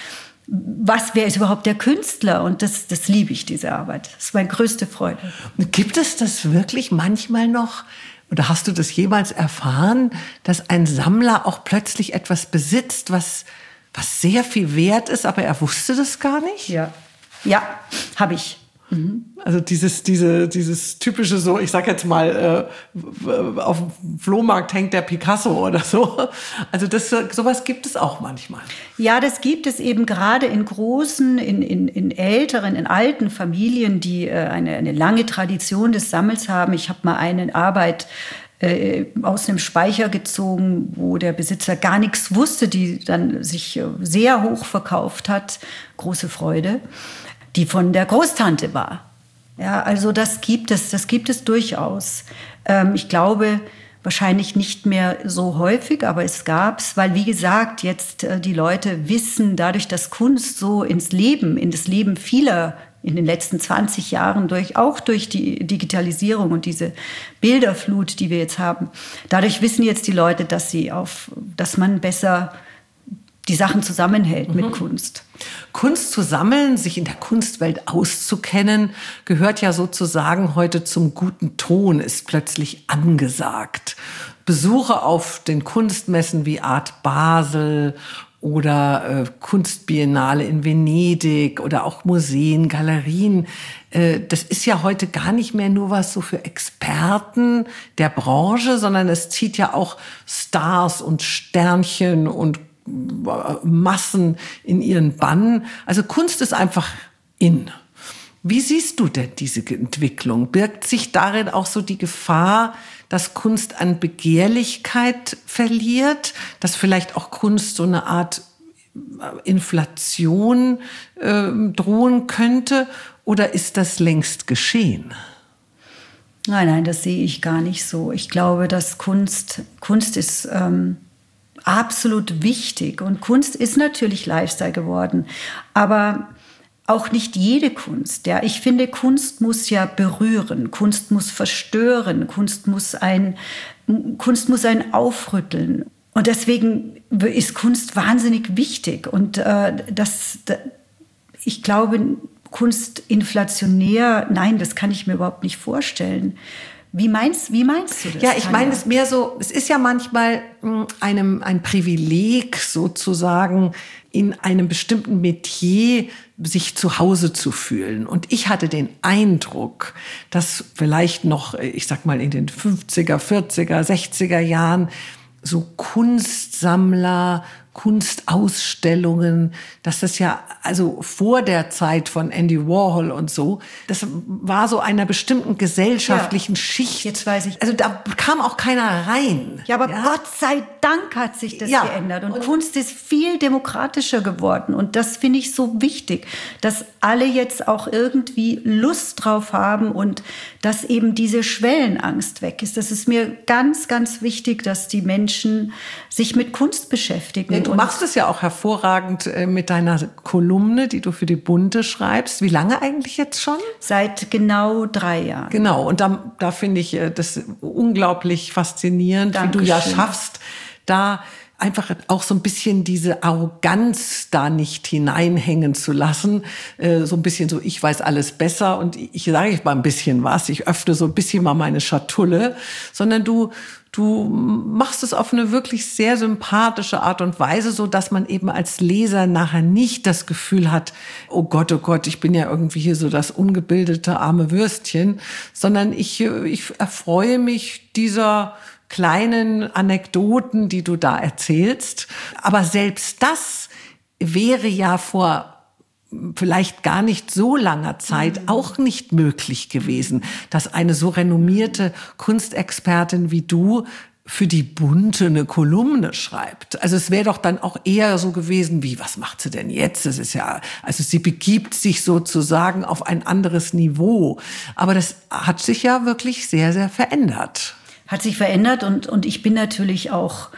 was, wer ist überhaupt der Künstler? Und das, das liebe ich, diese Arbeit. Das ist meine größte Freude. Gibt es das wirklich manchmal noch? Oder hast du das jemals erfahren, dass ein Sammler auch plötzlich etwas besitzt, was, was sehr viel wert ist, aber er wusste das gar nicht? Ja, ja, habe ich. Mhm. Also dieses, diese, dieses typische so, ich sag jetzt mal, äh, auf dem Flohmarkt hängt der Picasso oder so. Also das, sowas gibt es auch manchmal. Ja, das gibt es eben gerade in großen, in, in, in älteren, in alten Familien, die äh, eine, eine lange Tradition des Sammels haben. Ich habe mal eine Arbeit äh, aus einem Speicher gezogen, wo der Besitzer gar nichts wusste, die dann sich äh, sehr hoch verkauft hat. Große Freude. Die von der Großtante war. Ja, also das gibt es, das gibt es durchaus. Ähm, ich glaube, wahrscheinlich nicht mehr so häufig, aber es gab's, weil wie gesagt, jetzt äh, die Leute wissen, dadurch, dass Kunst so ins Leben, in das Leben vieler in den letzten zwanzig Jahren durch, auch durch die Digitalisierung und diese Bilderflut, die wir jetzt haben, dadurch wissen jetzt die Leute, dass sie auf, dass man besser die Sachen zusammenhält mit mhm. Kunst. Kunst zu sammeln, sich in der Kunstwelt auszukennen, gehört ja sozusagen heute zum guten Ton, ist plötzlich angesagt. Besuche auf den Kunstmessen wie Art Basel oder äh, Kunstbiennale in Venedig oder auch Museen, Galerien. Äh, das ist ja heute gar nicht mehr nur was so für Experten der Branche, sondern es zieht ja auch Stars und Sternchen und Massen in ihren Bann. Also Kunst ist einfach in. Wie siehst du denn diese Entwicklung? Birgt sich darin auch so die Gefahr, dass Kunst an Begehrlichkeit verliert, dass vielleicht auch Kunst so eine Art Inflation äh, drohen könnte? Oder ist das längst geschehen? Nein, nein, das sehe ich gar nicht so. Ich glaube, dass Kunst, Kunst ist ähm absolut wichtig. Und Kunst ist natürlich Lifestyle geworden. Aber auch nicht jede Kunst. Ja. Ich finde, Kunst muss ja berühren. Kunst muss verstören. Kunst muss ein, Kunst muss einen aufrütteln. Und deswegen ist Kunst wahnsinnig wichtig. Und äh, das, das, ich glaube, Kunst inflationär, nein, das kann ich mir überhaupt nicht vorstellen. Wie meinst, wie meinst du das? Ja, ich meine es mehr so, es ist ja manchmal einem ein Privileg sozusagen, in einem bestimmten Metier sich zu Hause zu fühlen. Und ich hatte den Eindruck, dass vielleicht noch, ich sag mal, in den fünfziger, vierziger, sechziger Jahren so Kunstsammler, Kunstausstellungen, dass das ja, also vor der Zeit von Andy Warhol und so, das war so einer bestimmten gesellschaftlichen ja, Schicht. Jetzt weiß ich. Also da kam auch keiner rein. Ja, aber ja? Gott sei Dank hat sich das ja. geändert. Und, und Kunst ist viel demokratischer geworden. Und das finde ich so wichtig, dass alle jetzt auch irgendwie Lust drauf haben und dass eben diese Schwellenangst weg ist. Das ist mir ganz, ganz wichtig, dass die Menschen sich mit Kunst beschäftigen. Ja, du machst es ja auch hervorragend mit deiner Kolumne, die du für die Bunte schreibst. Wie lange eigentlich jetzt schon? Seit genau drei Jahren. Genau, und da, da finde ich das unglaublich faszinierend, Dankeschön. Wie du ja schaffst, da einfach auch so ein bisschen diese Arroganz da nicht hineinhängen zu lassen. Äh, so ein bisschen so, ich weiß alles besser und ich sage ich mal ein bisschen was, ich öffne so ein bisschen mal meine Schatulle, sondern du Du machst es auf eine wirklich sehr sympathische Art und Weise, so dass man eben als Leser nachher nicht das Gefühl hat, oh Gott, oh Gott, ich bin ja irgendwie hier so das ungebildete arme Würstchen, sondern ich, ich erfreue mich dieser kleinen Anekdoten, die du da erzählst. Aber selbst das wäre ja vor vielleicht gar nicht so langer Zeit mhm. auch nicht möglich gewesen, dass eine so renommierte Kunstexpertin wie du für die Bunte eine Kolumne schreibt. Also es wäre doch dann auch eher so gewesen wie, was macht sie denn jetzt? Das ist ja, also sie begibt sich sozusagen auf ein anderes Niveau. Aber das hat sich ja wirklich sehr, sehr verändert. Hat sich verändert und, und ich bin natürlich auch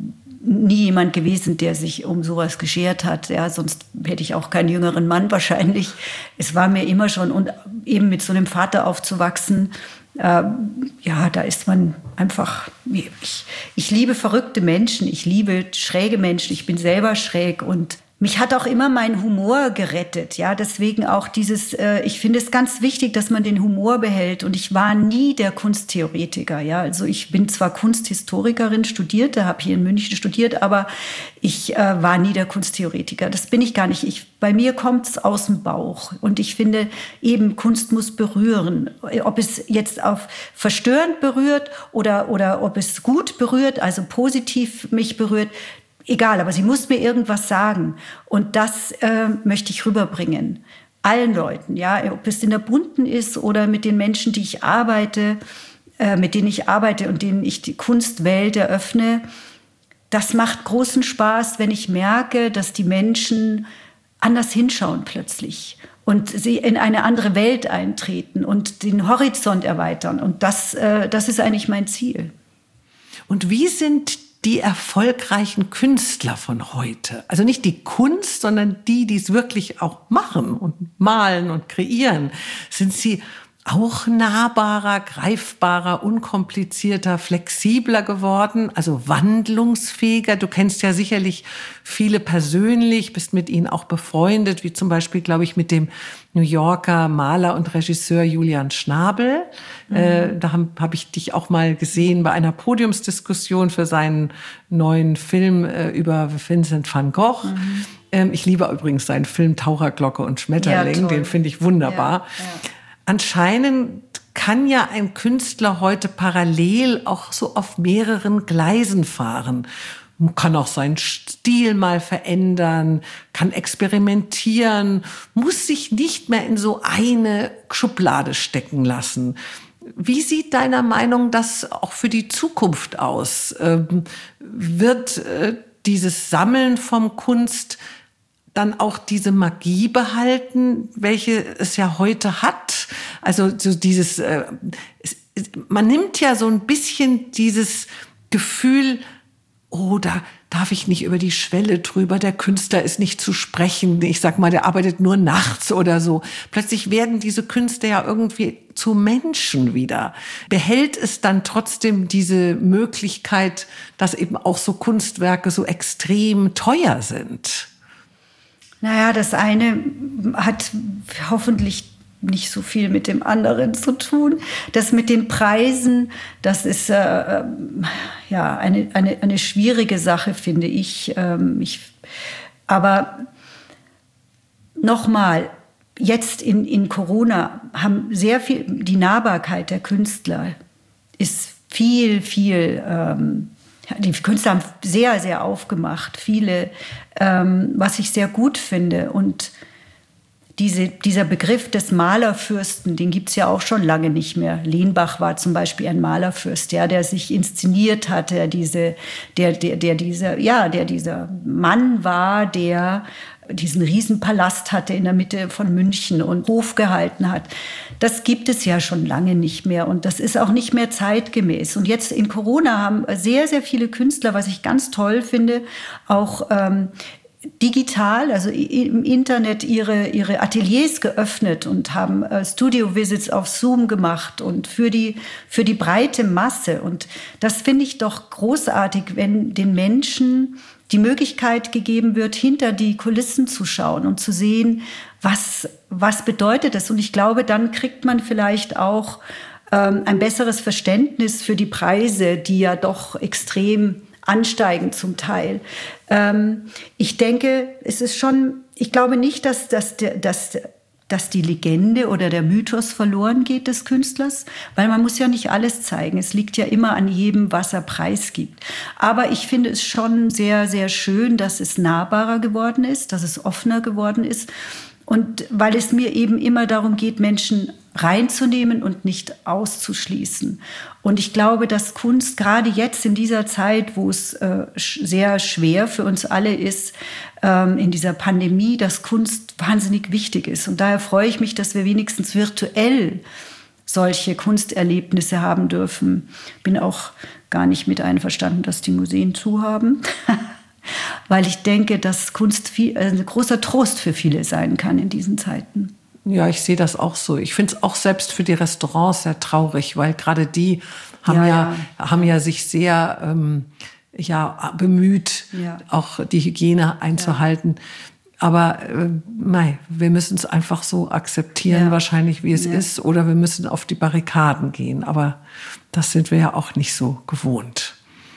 nie jemand gewesen, der sich um sowas geschert hat. Ja, sonst hätte ich auch keinen jüngeren Mann wahrscheinlich. Es war mir immer schon, und eben mit so einem Vater aufzuwachsen, äh, ja, da ist man einfach, ich, ich liebe verrückte Menschen, ich liebe schräge Menschen, ich bin selber schräg und mich hat auch immer mein Humor gerettet, ja, deswegen auch dieses, äh, ich finde es ganz wichtig, dass man den Humor behält und ich war nie der Kunsttheoretiker, ja, also ich bin zwar Kunsthistorikerin, studierte, habe hier in München studiert, aber ich äh, war nie der Kunsttheoretiker, das bin ich gar nicht, ich, bei mir kommt es aus dem Bauch und ich finde eben, Kunst muss berühren, ob es jetzt auf verstörend berührt oder, oder ob es gut berührt, also positiv mich berührt, egal, aber sie muss mir irgendwas sagen. Und das äh, möchte ich rüberbringen. Allen Leuten, ja, ob es in der Bunten ist oder mit den Menschen, die ich arbeite, äh, mit denen ich arbeite und denen ich die Kunstwelt eröffne. Das macht großen Spaß, wenn ich merke, dass die Menschen anders hinschauen plötzlich und sie in eine andere Welt eintreten und den Horizont erweitern. Und das, äh, das ist eigentlich mein Ziel. Und wie sind die erfolgreichen Künstler von heute? Also nicht die Kunst, sondern die, die es wirklich auch machen und malen und kreieren. Sind sie auch nahbarer, greifbarer, unkomplizierter, flexibler geworden, also wandlungsfähiger? Du kennst ja sicherlich viele persönlich, bist mit ihnen auch befreundet, wie zum Beispiel, glaube ich, mit dem New Yorker Maler und Regisseur Julian Schnabel. Mhm. Äh, da habe hab ich dich auch mal gesehen bei einer Podiumsdiskussion für seinen neuen Film äh, über Vincent van Gogh. Mhm. Ähm, ich liebe übrigens seinen Film Taucherglocke und Schmetterling, ja, den finde ich wunderbar. Ja, ja. Anscheinend kann ja ein Künstler heute parallel auch so auf mehreren Gleisen fahren. Man kann auch seinen Stil mal verändern, kann experimentieren, muss sich nicht mehr in so eine Schublade stecken lassen. Wie sieht deiner Meinung das auch für die Zukunft aus? Ähm, wird äh, dieses Sammeln von Kunst dann auch diese Magie behalten, welche es ja heute hat? Also so dieses, äh, es, man nimmt ja so ein bisschen dieses Gefühl, oh, da darf ich nicht über die Schwelle drüber, der Künstler ist nicht zu sprechen, ich sag mal, der arbeitet nur nachts oder so. Plötzlich werden diese Künstler ja irgendwie zu Menschen wieder. Behält es dann trotzdem diese Möglichkeit, dass eben auch so Kunstwerke so extrem teuer sind? Naja, das eine hat hoffentlich nicht so viel mit dem anderen zu tun. Das mit den Preisen, das ist äh, ja eine, eine, eine schwierige Sache, finde ich. Ähm, ich aber nochmal, jetzt in, in Corona haben sehr viel, die Nahbarkeit der Künstler ist viel, viel ähm, die Künstler haben sehr, sehr aufgemacht, viele, ähm, was ich sehr gut finde. Und diese, dieser Begriff des Malerfürsten, den gibt es ja auch schon lange nicht mehr. Lenbach war zum Beispiel ein Malerfürst, ja, der sich inszeniert hat, der, diese, der, der, der, dieser, ja, der dieser Mann war, der diesen Riesenpalast hatte in der Mitte von München und Hof gehalten hat. Das gibt es ja schon lange nicht mehr und das ist auch nicht mehr zeitgemäß. Und jetzt in Corona haben sehr, sehr viele Künstler, was ich ganz toll finde, auch ähm, digital, also im Internet ihre, ihre Ateliers geöffnet und haben äh, Studio-Visits auf Zoom gemacht und für die, für die breite Masse. Und das finde ich doch großartig, wenn den Menschen die Möglichkeit gegeben wird, hinter die Kulissen zu schauen und zu sehen, was, was bedeutet es. Und ich glaube, dann kriegt man vielleicht auch ähm, ein besseres Verständnis für die Preise, die ja doch extrem ansteigen zum Teil. Ähm, ich denke, es ist schon, ich glaube nicht, dass, dass, dass dass die Legende oder der Mythos verloren geht des Künstlers, weil man muss ja nicht alles zeigen. Es liegt ja immer an jedem, was er preisgibt. Aber ich finde es schon sehr, sehr schön, dass es nahbarer geworden ist, dass es offener geworden ist. Und weil es mir eben immer darum geht, Menschen reinzunehmen und nicht auszuschließen. Und ich glaube, dass Kunst gerade jetzt in dieser Zeit, wo es äh, sehr schwer für uns alle ist, ähm, in dieser Pandemie, dass Kunst wahnsinnig wichtig ist. Und daher freue ich mich, dass wir wenigstens virtuell solche Kunsterlebnisse haben dürfen. Bin auch gar nicht mit einverstanden, dass die Museen zu haben. Weil ich denke, dass Kunst viel, äh, ein großer Trost für viele sein kann in diesen Zeiten. Ja, ich sehe das auch so. Ich finde es auch selbst für die Restaurants sehr traurig, weil gerade die haben ja, ja, ja. haben ja sich sehr ähm, ja, bemüht, ja. auch die Hygiene einzuhalten. Ja. Aber äh, nein, wir müssen es einfach so akzeptieren, ja. wahrscheinlich, wie es ja. ist. Oder wir müssen auf die Barrikaden gehen. Aber das sind wir ja auch nicht so gewohnt.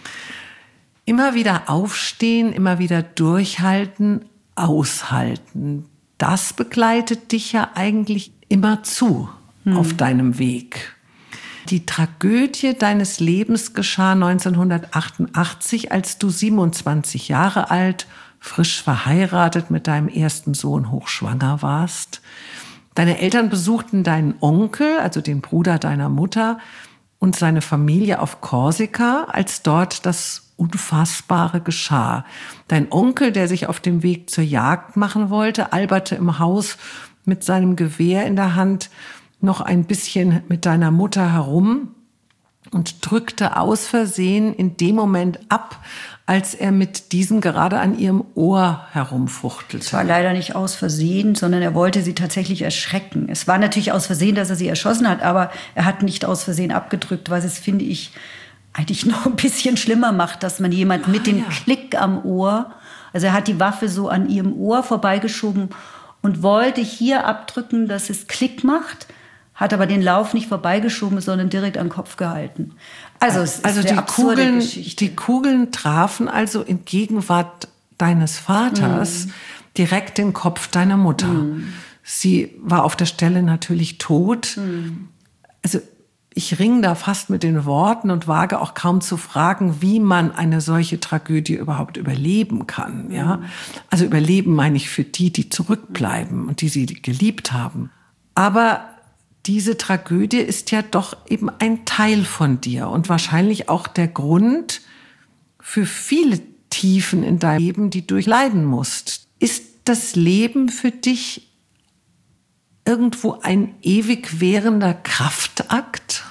Immer wieder aufstehen, immer wieder durchhalten, aushalten. Das begleitet dich ja eigentlich immer zu hm. auf deinem Weg. Die Tragödie deines Lebens geschah neunzehnhundertachtundachtzig, als du siebenundzwanzig Jahre alt, frisch verheiratet mit deinem ersten Sohn hochschwanger warst. Deine Eltern besuchten deinen Onkel, also den Bruder deiner Mutter, und seine Familie auf Korsika, als dort das Unfassbare geschah. Dein Onkel, der sich auf dem Weg zur Jagd machen wollte, alberte im Haus mit seinem Gewehr in der Hand noch ein bisschen mit deiner Mutter herum und drückte aus Versehen in dem Moment ab, als er mit diesem gerade an ihrem Ohr herumfuchtelte. Es war leider nicht aus Versehen, sondern er wollte sie tatsächlich erschrecken. Es war natürlich aus Versehen, dass er sie erschossen hat, aber er hat nicht aus Versehen abgedrückt, was es, finde ich, eigentlich noch ein bisschen schlimmer macht, dass man jemand mit ah, dem ja. Klick am Ohr, also er hat die Waffe so an ihrem Ohr vorbeigeschoben und wollte hier abdrücken, dass es Klick macht, hat aber den Lauf nicht vorbeigeschoben, sondern direkt am Kopf gehalten. Also es ist also eine die absurde Kugeln, Geschichte. Die Kugeln trafen also in Gegenwart deines Vaters mm. direkt den Kopf deiner Mutter. Mm. Sie war auf der Stelle natürlich tot. Mm. Also ich ringe da fast mit den Worten und wage auch kaum zu fragen, wie man eine solche Tragödie überhaupt überleben kann. Ja? Mm. Also überleben meine ich für die, die zurückbleiben und die sie geliebt haben. Aber diese Tragödie ist ja doch eben ein Teil von dir und wahrscheinlich auch der Grund für viele Tiefen in deinem Leben, die du durchleiden musst. Ist das Leben für dich irgendwo ein ewig währender Kraftakt?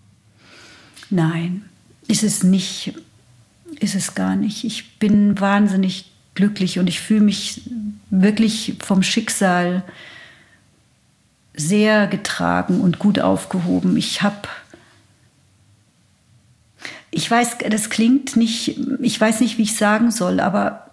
Nein, ist es nicht. Ist es gar nicht. Ich bin wahnsinnig glücklich und ich fühle mich wirklich vom Schicksal sehr getragen und gut aufgehoben. Ich habe, ich weiß, das klingt nicht, ich weiß nicht, wie ich sagen soll, aber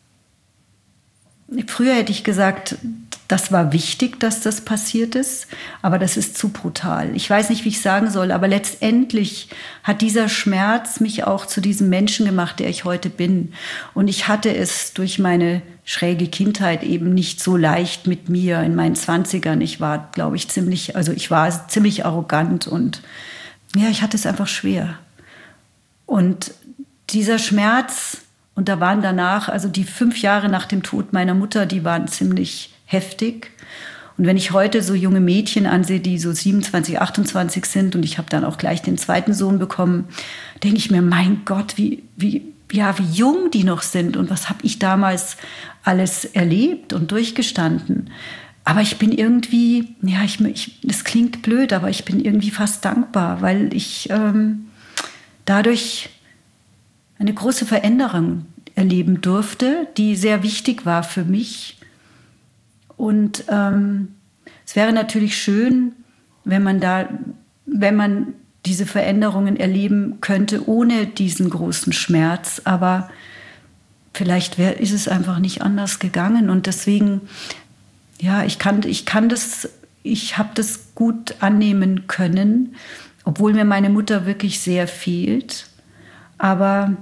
früher hätte ich gesagt, das war wichtig, dass das passiert ist, aber das ist zu brutal. Ich weiß nicht, wie ich sagen soll, aber letztendlich hat dieser Schmerz mich auch zu diesem Menschen gemacht, der ich heute bin. Und ich hatte es durch meine schräge Kindheit eben nicht so leicht mit mir in meinen Zwanzigern. Ich war, glaube ich, ziemlich, also ich war ziemlich arrogant und ja, ich hatte es einfach schwer. Und dieser Schmerz, und da waren danach, also die fünf Jahre nach dem Tod meiner Mutter, die waren ziemlich heftig. Und wenn ich heute so junge Mädchen ansehe, die so siebenundzwanzig, achtundzwanzig sind und ich habe dann auch gleich den zweiten Sohn bekommen, denke ich mir, mein Gott, wie, wie, ja, wie jung die noch sind und was habe ich damals alles erlebt und durchgestanden. Aber ich bin irgendwie, ja, ich, ich, das klingt blöd, aber ich bin irgendwie fast dankbar, weil ich ähm, dadurch eine große Veränderung erleben durfte, die sehr wichtig war für mich. Und ähm, es wäre natürlich schön, wenn man da, wenn man diese Veränderungen erleben könnte ohne diesen großen Schmerz. Aber vielleicht wär, ist es einfach nicht anders gegangen. Und deswegen, ja, ich kann, ich kann das, ich habe das gut annehmen können, obwohl mir meine Mutter wirklich sehr fehlt. Aber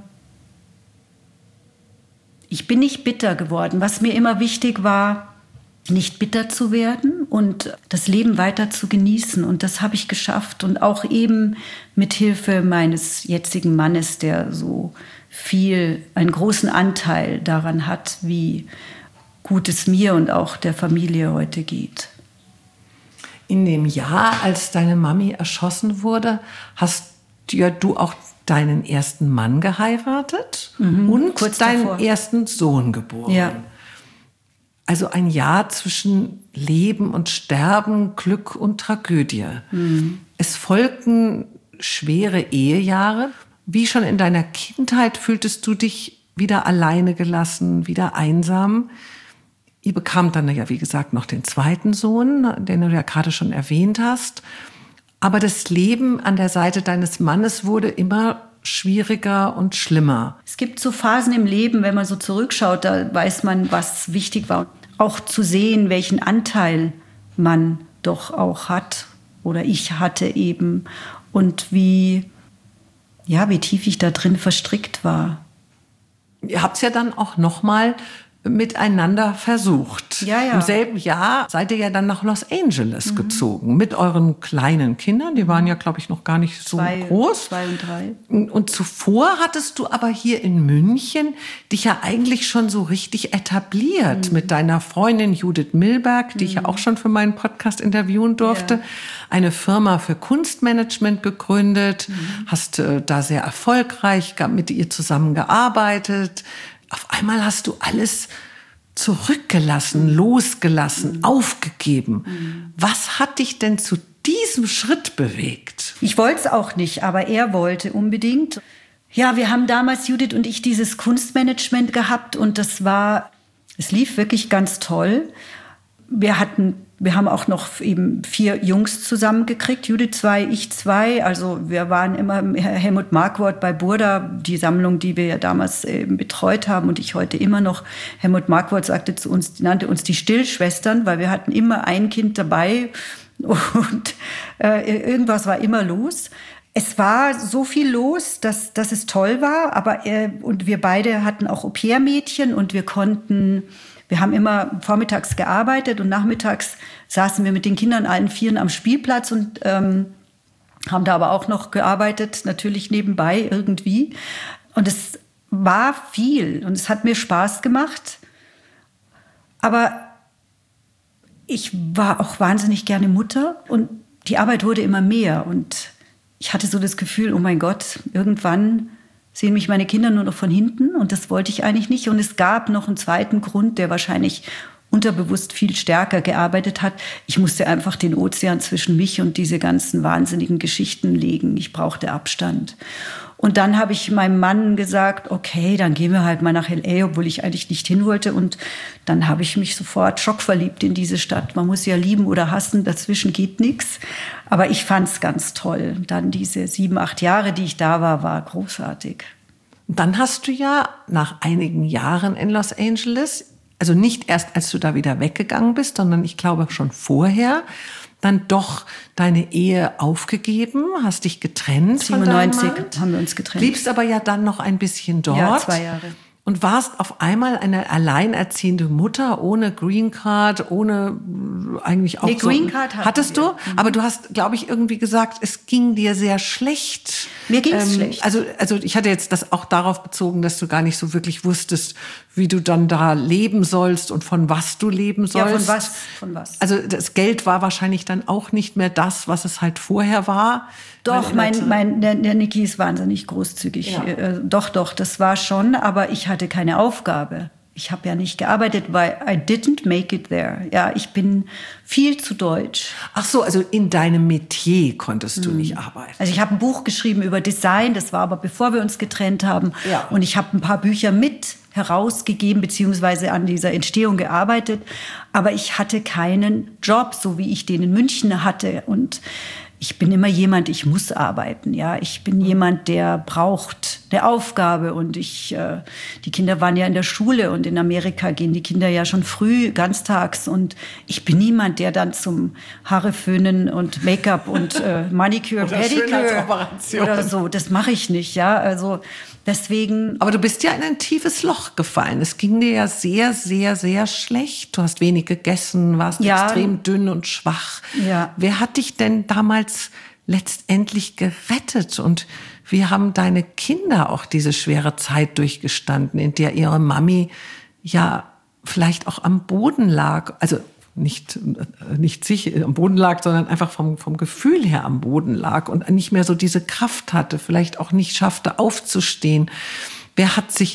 ich bin nicht bitter geworden. Was mir immer wichtig war, nicht bitter zu werden und das Leben weiter zu genießen. Und das habe ich geschafft. Und auch eben mit Hilfe meines jetzigen Mannes, der so viel, einen großen Anteil daran hat, wie gut es mir und auch der Familie heute geht. In dem Jahr, als deine Mami erschossen wurde, hast ja du auch deinen ersten Mann geheiratet mhm, und kurz deinen davor. ersten Sohn geboren. Ja. Also ein Jahr zwischen Leben und Sterben, Glück und Tragödie. Mhm. Es folgten schwere Ehejahre. Wie schon in deiner Kindheit fühltest du dich wieder alleine gelassen, wieder einsam. Ihr bekamt dann ja, wie gesagt, noch den zweiten Sohn, den du ja gerade schon erwähnt hast. Aber das Leben an der Seite deines Mannes wurde immer schwieriger und schlimmer. Es gibt so Phasen im Leben, wenn man so zurückschaut, da weiß man, was wichtig war. Auch zu sehen, welchen Anteil man doch auch hat oder ich hatte eben und wie, ja, wie tief ich da drin verstrickt war. Ihr habt es ja dann auch noch mal miteinander versucht. Ja, ja. Im selben Jahr seid ihr ja dann nach Los Angeles mhm. gezogen mit euren kleinen Kindern. Die waren ja, glaube ich, noch gar nicht so zwei, groß. Zwei und drei. Und, und zuvor hattest du aber hier in München dich ja eigentlich schon so richtig etabliert mhm. mit deiner Freundin Judith Milberg, die mhm. ich ja auch schon für meinen Podcast interviewen durfte. Ja. Eine Firma für Kunstmanagement gegründet, mhm. hast äh, da sehr erfolgreich mit ihr zusammengearbeitet. Auf einmal hast du alles zurückgelassen, mhm. losgelassen, mhm. aufgegeben. Mhm. Was hat dich denn zu diesem Schritt bewegt? Ich wollte es auch nicht, aber er wollte unbedingt. Ja, wir haben damals, Judith und ich, dieses Kunstmanagement gehabt und das war, es lief wirklich ganz toll. Wir hatten, wir haben auch noch eben vier Jungs zusammengekriegt, Judith zwei, ich zwei. Also wir waren immer Helmut Markwort bei Burda, die Sammlung, die wir ja damals eben betreut haben und ich heute immer noch. Helmut Markwort sagte zu uns, nannte uns die Stillschwestern, weil wir hatten immer ein Kind dabei und äh, irgendwas war immer los. Es war so viel los, dass, dass es toll war, aber äh, und wir beide hatten auch Au-pair-Mädchen und wir konnten... Wir haben immer vormittags gearbeitet und nachmittags saßen wir mit den Kindern allen Vieren am Spielplatz und ähm, haben da aber auch noch gearbeitet, natürlich nebenbei irgendwie. Und es war viel und es hat mir Spaß gemacht. Aber ich war auch wahnsinnig gerne Mutter und die Arbeit wurde immer mehr. Und ich hatte so das Gefühl, oh mein Gott, irgendwann sehen mich meine Kinder nur noch von hinten und das wollte ich eigentlich nicht. Und es gab noch einen zweiten Grund, der wahrscheinlich unterbewusst viel stärker gearbeitet hat. Ich musste einfach den Ozean zwischen mich und diese ganzen wahnsinnigen Geschichten legen. Ich brauchte Abstand. Und dann habe ich meinem Mann gesagt, okay, dann gehen wir halt mal nach L A, obwohl ich eigentlich nicht hin wollte. Und dann habe ich mich sofort schockverliebt in diese Stadt. Man muss ja lieben oder hassen, dazwischen geht nichts. Aber ich fand es ganz toll. Dann diese sieben, acht Jahre, die ich da war, war großartig. Dann hast du ja nach einigen Jahren in Los Angeles, also nicht erst, als du da wieder weggegangen bist, sondern ich glaube schon vorher, dann doch deine Ehe aufgegeben, hast dich getrennt. siebenundneunzig haben wir uns getrennt. Bliebst aber ja dann noch ein bisschen dort. Ja, zwei Jahre. Und warst auf einmal eine alleinerziehende Mutter ohne Green Card, ohne eigentlich auch nee, so. Green Card hattest du? Mhm. Aber du hast, glaube ich, irgendwie gesagt, es ging dir sehr schlecht. Mir ging es ähm, schlecht. Also, also ich hatte jetzt das auch darauf bezogen, dass du gar nicht so wirklich wusstest, wie du dann da leben sollst und von was du leben sollst. Ja, von was? Von was? Also das Geld war wahrscheinlich dann auch nicht mehr das, was es halt vorher war. Doch, mein, mein, der, der Niki ist wahnsinnig großzügig. Ja. Äh, doch, doch, das war schon, aber ich hatte keine Aufgabe. Ich habe ja nicht gearbeitet, weil I didn't make it there. Ja, ich bin viel zu deutsch. Ach so, also in deinem Metier konntest du hm. nicht arbeiten. Also ich habe ein Buch geschrieben über Design, das war aber bevor wir uns getrennt haben. Ja. Und ich habe ein paar Bücher mit herausgegeben, beziehungsweise an dieser Entstehung gearbeitet. Aber ich hatte keinen Job, so wie ich den in München hatte. Und ich bin immer jemand, ich muss arbeiten. Ja, ich bin jemand, der braucht eine Aufgabe. Und ich, äh, die Kinder waren ja in der Schule und in Amerika gehen die Kinder ja schon früh, ganztags. Und ich bin niemand, der dann zum Haare föhnen und Make-up und äh, Manicure, oder Pedicure oder so. Das mache ich nicht. Ja, also deswegen. Aber du bist ja in ein tiefes Loch gefallen. Es ging dir ja sehr, sehr, sehr schlecht. Du hast wenig gegessen, warst ja. extrem dünn und schwach. Ja. Wer hat dich denn damals letztendlich gerettet? Und wie haben deine Kinder auch diese schwere Zeit durchgestanden, in der ihre Mami ja vielleicht auch am Boden lag? Also nicht, nicht sich am Boden lag, sondern einfach vom, vom Gefühl her am Boden lag und nicht mehr so diese Kraft hatte, vielleicht auch nicht schaffte, aufzustehen. Wer hat sich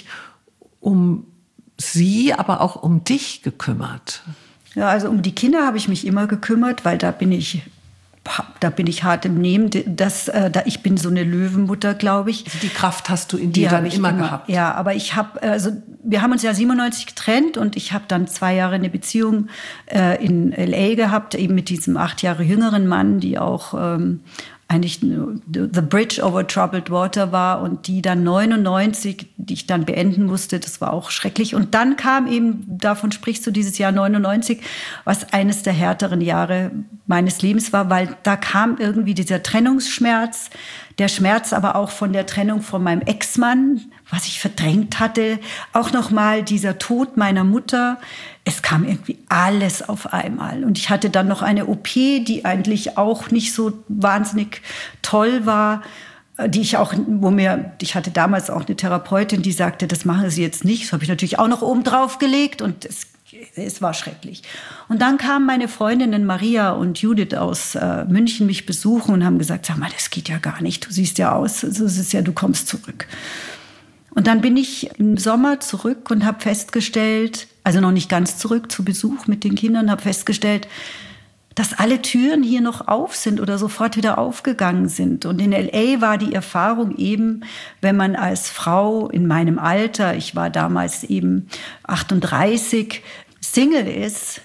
um sie, aber auch um dich gekümmert? Ja, also um die Kinder habe ich mich immer gekümmert, weil da bin ich, da bin ich hart im Nehmen. Das, äh, da, ich bin so eine Löwenmutter, glaube ich. Also die Kraft hast du in dir dann immer, immer gehabt? Ja, aber ich habe, also wir haben uns ja siebenundneunzig getrennt und ich habe dann zwei Jahre eine Beziehung äh, in L A gehabt, eben mit diesem acht Jahre jüngeren Mann, die auch ähm, eigentlich The Bridge over Troubled Water war und die dann neunundneunzig, die ich dann beenden musste, das war auch schrecklich. Und dann kam eben, davon sprichst du, dieses Jahr neunundneunzig, was eines der härteren Jahre meines Lebens war, weil da kam irgendwie dieser Trennungsschmerz, der Schmerz aber auch von der Trennung von meinem Ex-Mann, was ich verdrängt hatte, auch nochmal dieser Tod meiner Mutter. Es kam irgendwie alles auf einmal. Und ich hatte dann noch eine O P, die eigentlich auch nicht so wahnsinnig toll war, die ich auch, wo mir, ich hatte damals auch eine Therapeutin, die sagte, das machen Sie jetzt nicht. Das habe ich natürlich auch noch oben drauf gelegt und es, es war schrecklich. Und dann kamen meine Freundinnen Maria und Judith aus äh, München mich besuchen und haben gesagt, sag mal, das geht ja gar nicht. Du siehst ja aus, also es ist ja, du kommst zurück. Und dann bin ich im Sommer zurück und habe festgestellt, also noch nicht ganz zurück zu Besuch mit den Kindern, habe festgestellt, dass alle Türen hier noch auf sind oder sofort wieder aufgegangen sind. Und in L A war die Erfahrung eben, wenn man als Frau in meinem Alter, ich war damals eben achtunddreißig, Single ist,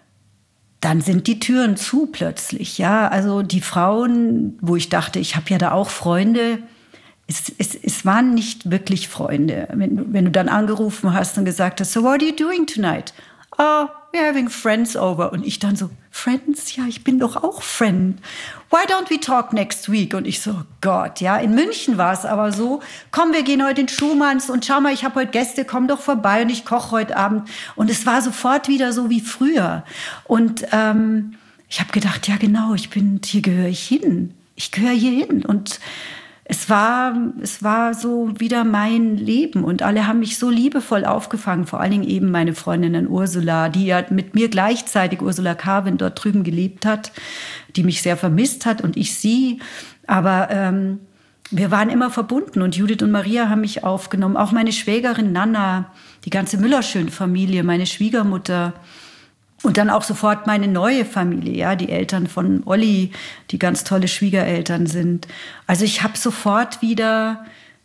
dann sind die Türen zu plötzlich. Ja, also die Frauen, wo ich dachte, ich habe ja da auch Freunde, Es, es, es waren nicht wirklich Freunde. Wenn, wenn du dann angerufen hast und gesagt hast, so what are you doing tonight? Oh, we're having friends over. Und ich dann so, Friends? Ja, ich bin doch auch Friend. Why don't we talk next week? Und ich so, oh Gott, ja, in München war es aber so, komm, wir gehen heute in Schumanns und schau mal, ich habe heute Gäste, komm doch vorbei und ich koche heute Abend. Und es war sofort wieder so wie früher. Und ähm, ich habe gedacht, ja genau, ich bin, hier gehöre ich hin. Ich gehöre hier hin. Und Es war, es war so wieder mein Leben und alle haben mich so liebevoll aufgefangen, vor allen Dingen eben meine Freundin Ursula, die ja mit mir gleichzeitig, Ursula Carwin, dort drüben gelebt hat, die mich sehr vermisst hat und ich sie. Aber ähm, wir waren immer verbunden und Judith und Maria haben mich aufgenommen, auch meine Schwägerin Nana, die ganze Müllerschön-Familie, meine Schwiegermutter. Und dann auch sofort meine neue Familie, ja, die Eltern von Olli, die ganz tolle Schwiegereltern sind. Also ich habe sofort wieder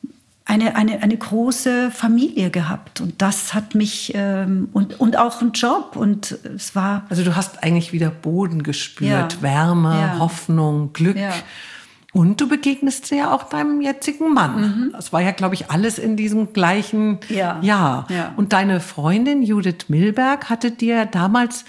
eine, eine, eine große Familie gehabt. Und das hat mich, ähm, und, und auch einen Job. Und es war... Also du hast eigentlich wieder Boden gespürt, ja. Wärme, ja. Hoffnung, Glück. Ja. Und du begegnest ja auch deinem jetzigen Mann. Mhm. Das war ja, glaube ich, alles in diesem gleichen ja. Jahr. Ja. Und deine Freundin Judith Milberg hatte dir damals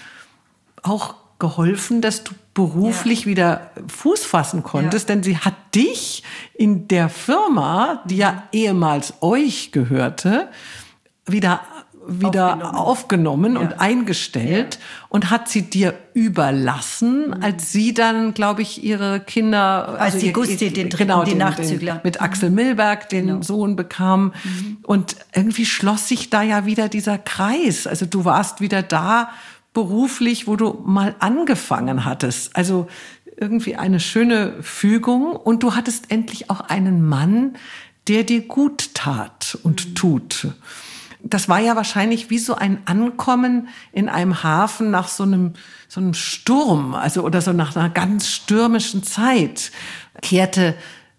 auch geholfen, dass du beruflich ja. wieder Fuß fassen konntest. Ja. Denn sie hat dich in der Firma, die ja ehemals euch gehörte, wieder wieder aufgenommen, aufgenommen ja. und eingestellt ja. und hat sie dir überlassen, mhm. als sie dann, glaube ich, ihre Kinder... Als also die ihr, Gusti, den, genau, den, den Nachzügler. Den, mit Axel Milberg, den genau. Sohn bekam. Mhm. Und irgendwie schloss sich da ja wieder dieser Kreis. Also du warst wieder da beruflich, wo du mal angefangen hattest. Also irgendwie eine schöne Fügung. Und du hattest endlich auch einen Mann, der dir gut tat und mhm. tut. Das war ja wahrscheinlich wie so ein Ankommen in einem Hafen nach so einem, so einem Sturm, also oder so nach einer ganz stürmischen Zeit. Kehrte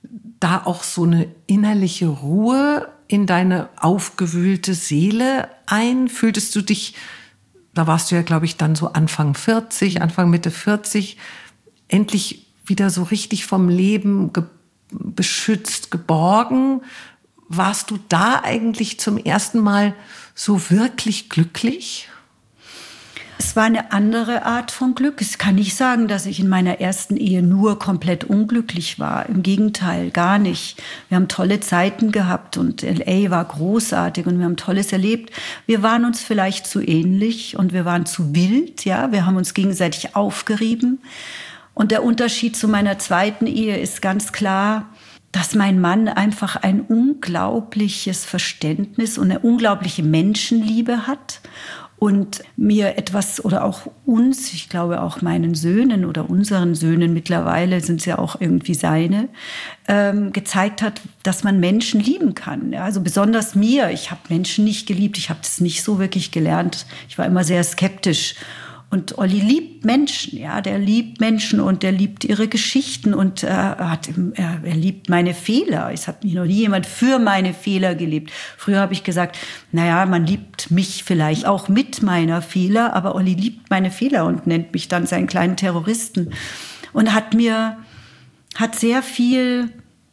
da auch so eine innerliche Ruhe in deine aufgewühlte Seele ein? Fühltest du dich, da warst du ja, glaube ich, dann so Anfang vierzig, Anfang Mitte vierzig, endlich wieder so richtig vom Leben ge- beschützt, geborgen. Warst du da eigentlich zum ersten Mal so wirklich glücklich? Es war eine andere Art von Glück. Ich kann nicht sagen, dass ich in meiner ersten Ehe nur komplett unglücklich war. Im Gegenteil, gar nicht. Wir haben tolle Zeiten gehabt und L A war großartig und wir haben Tolles erlebt. Wir waren uns vielleicht zu ähnlich und wir waren zu wild, ja. Wir haben uns gegenseitig aufgerieben. Und der Unterschied zu meiner zweiten Ehe ist ganz klar, dass mein Mann einfach ein unglaubliches Verständnis und eine unglaubliche Menschenliebe hat und mir etwas oder auch uns, ich glaube auch meinen Söhnen oder unseren Söhnen, mittlerweile sind es ja auch irgendwie seine, ähm, gezeigt hat, dass man Menschen lieben kann. Ja, also besonders mir, ich habe Menschen nicht geliebt, ich habe das nicht so wirklich gelernt. Ich war immer sehr skeptisch. Und Olli liebt Menschen, ja, der liebt Menschen und der liebt ihre Geschichten und äh, hat, er, er liebt meine Fehler. Es hat mich noch nie jemand für meine Fehler geliebt. Früher habe ich gesagt, naja, man liebt mich vielleicht auch mit meiner Fehler, aber Olli liebt meine Fehler und nennt mich dann seinen kleinen Terroristen. Und hat mir, hat sehr viel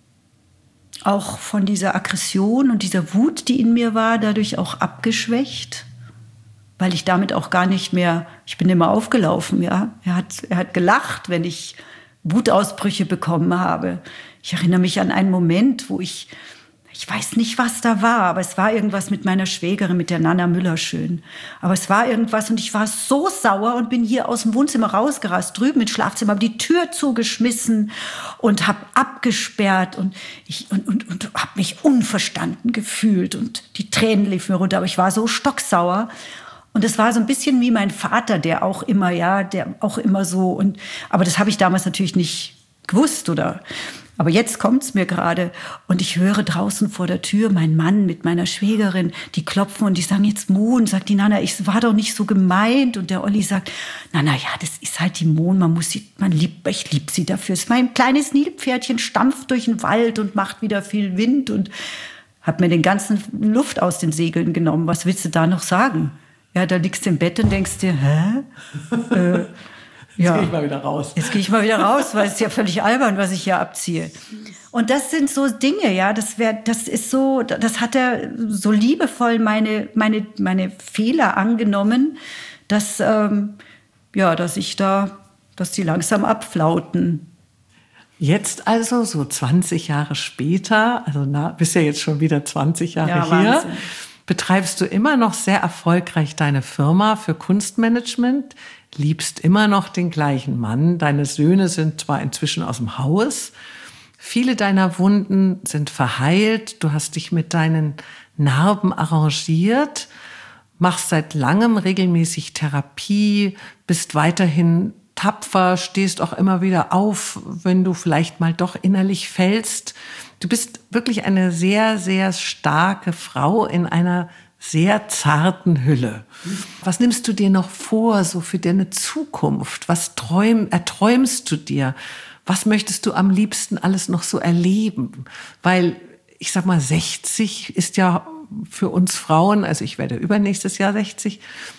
auch von dieser Aggression und dieser Wut, die in mir war, dadurch auch abgeschwächt. Weil ich damit auch gar nicht mehr, ich bin immer aufgelaufen, ja. Er hat, er hat gelacht, wenn ich Wutausbrüche bekommen habe. Ich erinnere mich an einen Moment, wo ich, ich weiß nicht, was da war, aber es war irgendwas mit meiner Schwägerin, mit der Nana Müllerschön. Aber es war irgendwas und ich war so sauer und bin hier aus dem Wohnzimmer rausgerast, drüben ins Schlafzimmer, habe die Tür zugeschmissen und habe abgesperrt und ich und, und, und habe mich unverstanden gefühlt und die Tränen liefen mir runter, aber ich war so stocksauer. Und es war so ein bisschen wie mein Vater, der auch immer, ja, der auch immer so und, aber das habe ich damals natürlich nicht gewusst, oder? Aber jetzt kommt's mir gerade und ich höre draußen vor der Tür meinen Mann mit meiner Schwägerin, die klopfen und die sagen jetzt Mohn, sagt die Nana, ich war doch nicht so gemeint und der Olli sagt, na na ja, das ist halt die Mohn, man muss sie, man liebt, ich lieb sie dafür. Es ist mein kleines Nilpferdchen, stampft durch den Wald und macht wieder viel Wind und hat mir den ganzen Luft aus den Segeln genommen. Was willst du da noch sagen? Ja, da liegst du im Bett und denkst dir, hä? äh, ja. Jetzt gehe ich mal wieder raus. Jetzt gehe ich mal wieder raus, weil es ist ja völlig albern, was ich hier abziehe. Und das sind so Dinge, ja, das wäre, das ist so, das hat er so liebevoll meine, meine, meine Fehler angenommen, dass, ähm, ja, dass ich da, dass die langsam abflauten. Jetzt also, so zwanzig Jahre später, also na, bist ja jetzt schon wieder zwanzig Jahre ja, hier, Wahnsinn. Betreibst du immer noch sehr erfolgreich deine Firma für Kunstmanagement, liebst immer noch den gleichen Mann, deine Söhne sind zwar inzwischen aus dem Haus, viele deiner Wunden sind verheilt, du hast dich mit deinen Narben arrangiert, machst seit langem regelmäßig Therapie, bist weiterhin tapfer, stehst auch immer wieder auf, wenn du vielleicht mal doch innerlich fällst. Du bist wirklich eine sehr, sehr starke Frau in einer sehr zarten Hülle. Was nimmst du dir noch vor, so für deine Zukunft? Was träum, erträumst du dir? Was möchtest du am liebsten alles noch so erleben? Weil, ich sag mal, sechzig ist ja für uns Frauen, also ich werde übernächstes Jahr sechzig,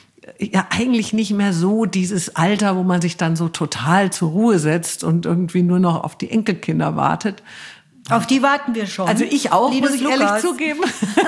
ja eigentlich nicht mehr so dieses Alter, wo man sich dann so total zur Ruhe setzt und irgendwie nur noch auf die Enkelkinder wartet. Auf die warten wir schon. Also ich auch, Liebes muss ich Lukas. ehrlich zugeben.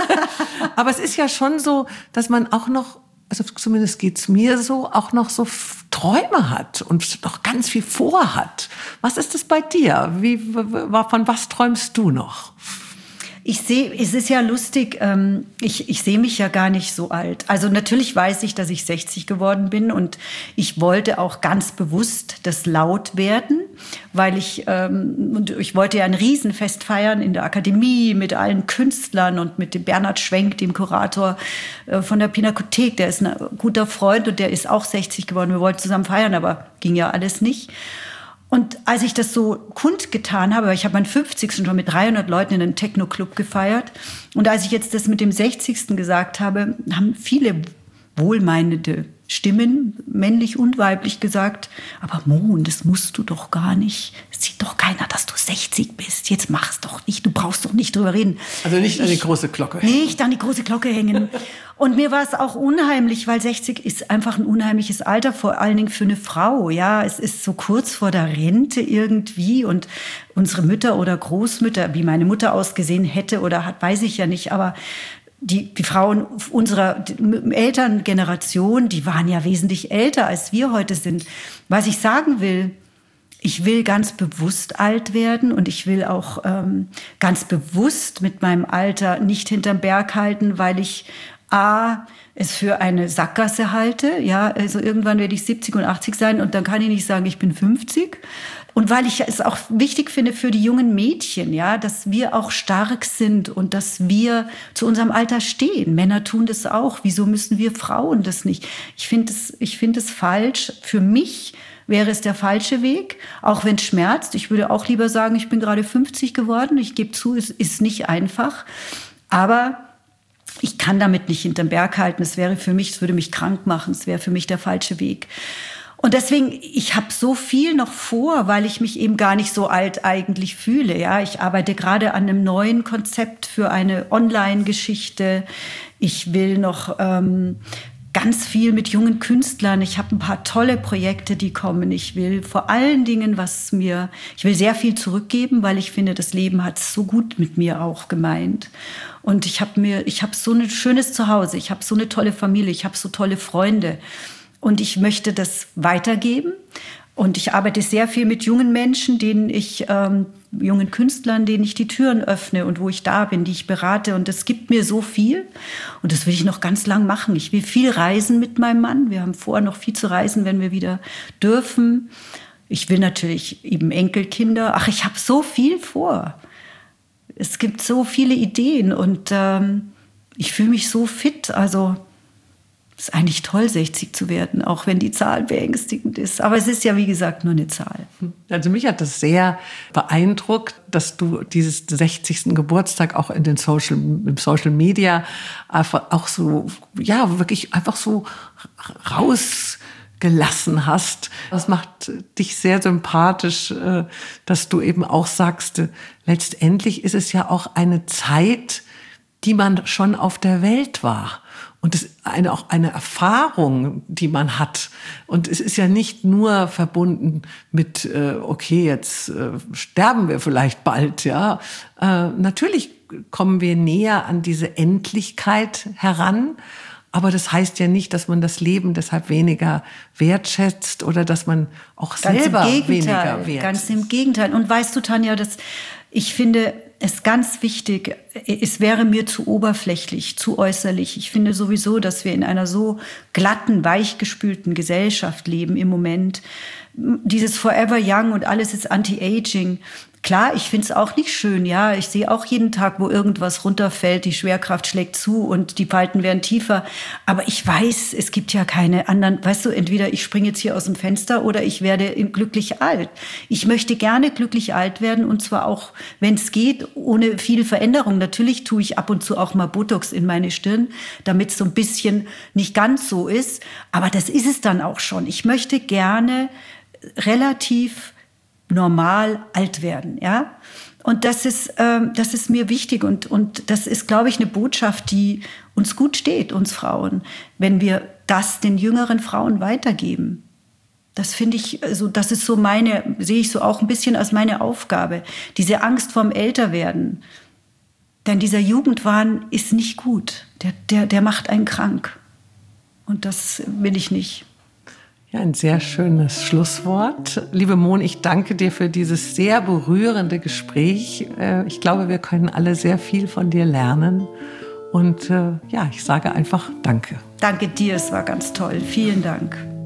Aber es ist ja schon so, dass man auch noch, also zumindest geht's mir so, auch noch so Träume hat und noch ganz viel vorhat. Was ist das bei dir? Wie, von was träumst du noch? Ich sehe, es ist ja lustig, ähm, ich, ich sehe mich ja gar nicht so alt. Also natürlich weiß ich, dass ich sechzig geworden bin und ich wollte auch ganz bewusst das laut werden, weil ich, ähm, und ich wollte ja ein Riesenfest feiern in der Akademie mit allen Künstlern und mit dem Bernhard Schwenk, dem Kurator äh, von der Pinakothek. Der ist ein guter Freund und der ist auch sechzig geworden. Wir wollten zusammen feiern, aber ging ja alles nicht. Und als ich das so kundgetan habe, ich habe meinen fünfzigsten schon mit dreihundert Leuten in einem Techno-Club gefeiert. Und als ich jetzt das mit dem sechzigsten gesagt habe, haben viele wohlmeinende Stimmen, männlich und weiblich, gesagt, aber Mon, das musst du doch gar nicht. Es sieht doch keiner, dass du sechzig bist. Jetzt mach's doch nicht, du brauchst doch nicht drüber reden. Also nicht an die ich, große Glocke. Nicht an die große Glocke hängen. Und mir war es auch unheimlich, weil sechzig ist einfach ein unheimliches Alter, vor allen Dingen für eine Frau. Ja, es ist so kurz vor der Rente irgendwie und unsere Mütter oder Großmütter, wie meine Mutter ausgesehen hätte oder hat, weiß ich ja nicht, aber Die, die Frauen unserer Elterngeneration, die waren ja wesentlich älter, als wir heute sind. Was ich sagen will, ich will ganz bewusst alt werden und ich will auch ähm, ganz bewusst mit meinem Alter nicht hinterm Berg halten, weil ich A, es für eine Sackgasse halte. Ja, also irgendwann werde ich siebzig und achtzig sein und dann kann ich nicht sagen, ich bin fünfzig. Und weil ich es auch wichtig finde für die jungen Mädchen, ja, dass wir auch stark sind und dass wir zu unserem Alter stehen. Männer tun das auch. Wieso müssen wir Frauen das nicht? Ich finde es, ich finde es falsch. Für mich wäre es der falsche Weg, auch wenn es schmerzt. Ich würde auch lieber sagen, ich bin gerade fünfzig geworden. Ich gebe zu, es ist nicht einfach. Aber ich kann damit nicht hinterm Berg halten. Es wäre für mich, es würde mich krank machen. Es wäre für mich der falsche Weg. Und deswegen, ich habe so viel noch vor, weil ich mich eben gar nicht so alt eigentlich fühle. Ja, ich arbeite gerade an einem neuen Konzept für eine Online-Geschichte. Ich will noch ähm, ganz viel mit jungen Künstlern. Ich habe ein paar tolle Projekte, die kommen. Ich will vor allen Dingen, was mir, ich will sehr viel zurückgeben, weil ich finde, das Leben hat so gut mit mir auch gemeint. Und ich habe mir, ich habe so ein schönes Zuhause. Ich habe so eine tolle Familie. Ich habe so tolle Freunde. Und ich möchte das weitergeben. Und ich arbeite sehr viel mit jungen Menschen, denen ich, ähm, jungen Künstlern, denen ich die Türen öffne und wo ich da bin, die ich berate. Und das gibt mir so viel. Und das will ich noch ganz lang machen. Ich will viel reisen mit meinem Mann. Wir haben vor, noch viel zu reisen, wenn wir wieder dürfen. Ich will natürlich eben Enkelkinder. Ach, ich habe so viel vor. Es gibt so viele Ideen und ähm, ich fühle mich so fit. Also es ist eigentlich toll, sechzig zu werden, auch wenn die Zahl beängstigend ist. Aber es ist ja, wie gesagt, nur eine Zahl. Also mich hat das sehr beeindruckt, dass du dieses sechzigsten Geburtstag auch in den Social, im Social Media einfach auch so, ja, wirklich einfach so rausgelassen hast. Das macht dich sehr sympathisch, dass du eben auch sagst, letztendlich ist es ja auch eine Zeit, die man schon auf der Welt war. Und es ist eine, auch eine Erfahrung, die man hat. Und es ist ja nicht nur verbunden mit, äh, okay, jetzt äh, sterben wir vielleicht bald. Ja, äh, natürlich kommen wir näher an diese Endlichkeit heran. Aber das heißt ja nicht, dass man das Leben deshalb weniger wertschätzt oder dass man auch ganz selber im weniger wertschätzt. Ganz im Gegenteil. Und weißt du, Tanja, dass ich finde, es ist ganz wichtig, es wäre mir zu oberflächlich, zu äußerlich. Ich finde sowieso, dass wir in einer so glatten, weichgespülten Gesellschaft leben im Moment. Dieses Forever Young und alles ist Anti-Aging. Klar, ich finde es auch nicht schön, ja. Ich sehe auch jeden Tag, wo irgendwas runterfällt, die Schwerkraft schlägt zu und die Falten werden tiefer. Aber ich weiß, es gibt ja keine anderen, weißt du, entweder ich springe jetzt hier aus dem Fenster oder ich werde glücklich alt. Ich möchte gerne glücklich alt werden und zwar auch, wenn es geht, ohne viel Veränderung. Natürlich tue ich ab und zu auch mal Botox in meine Stirn, damit es so ein bisschen nicht ganz so ist. Aber das ist es dann auch schon. Ich möchte gerne relativ normal alt werden, ja. Und das ist, ähm, das ist mir wichtig und, und das ist, glaube ich, eine Botschaft, die uns gut steht, uns Frauen, wenn wir das den jüngeren Frauen weitergeben. Das finde ich, also das ist so meine, sehe ich so auch ein bisschen als meine Aufgabe, diese Angst vorm Älterwerden. Denn dieser Jugendwahn ist nicht gut, der, der, der macht einen krank und das will ich nicht. Ja, ein sehr schönes Schlusswort. Liebe Mon, ich danke dir für dieses sehr berührende Gespräch. Ich glaube, wir können alle sehr viel von dir lernen. Und ja, ich sage einfach Danke. Danke dir, es war ganz toll. Vielen Dank.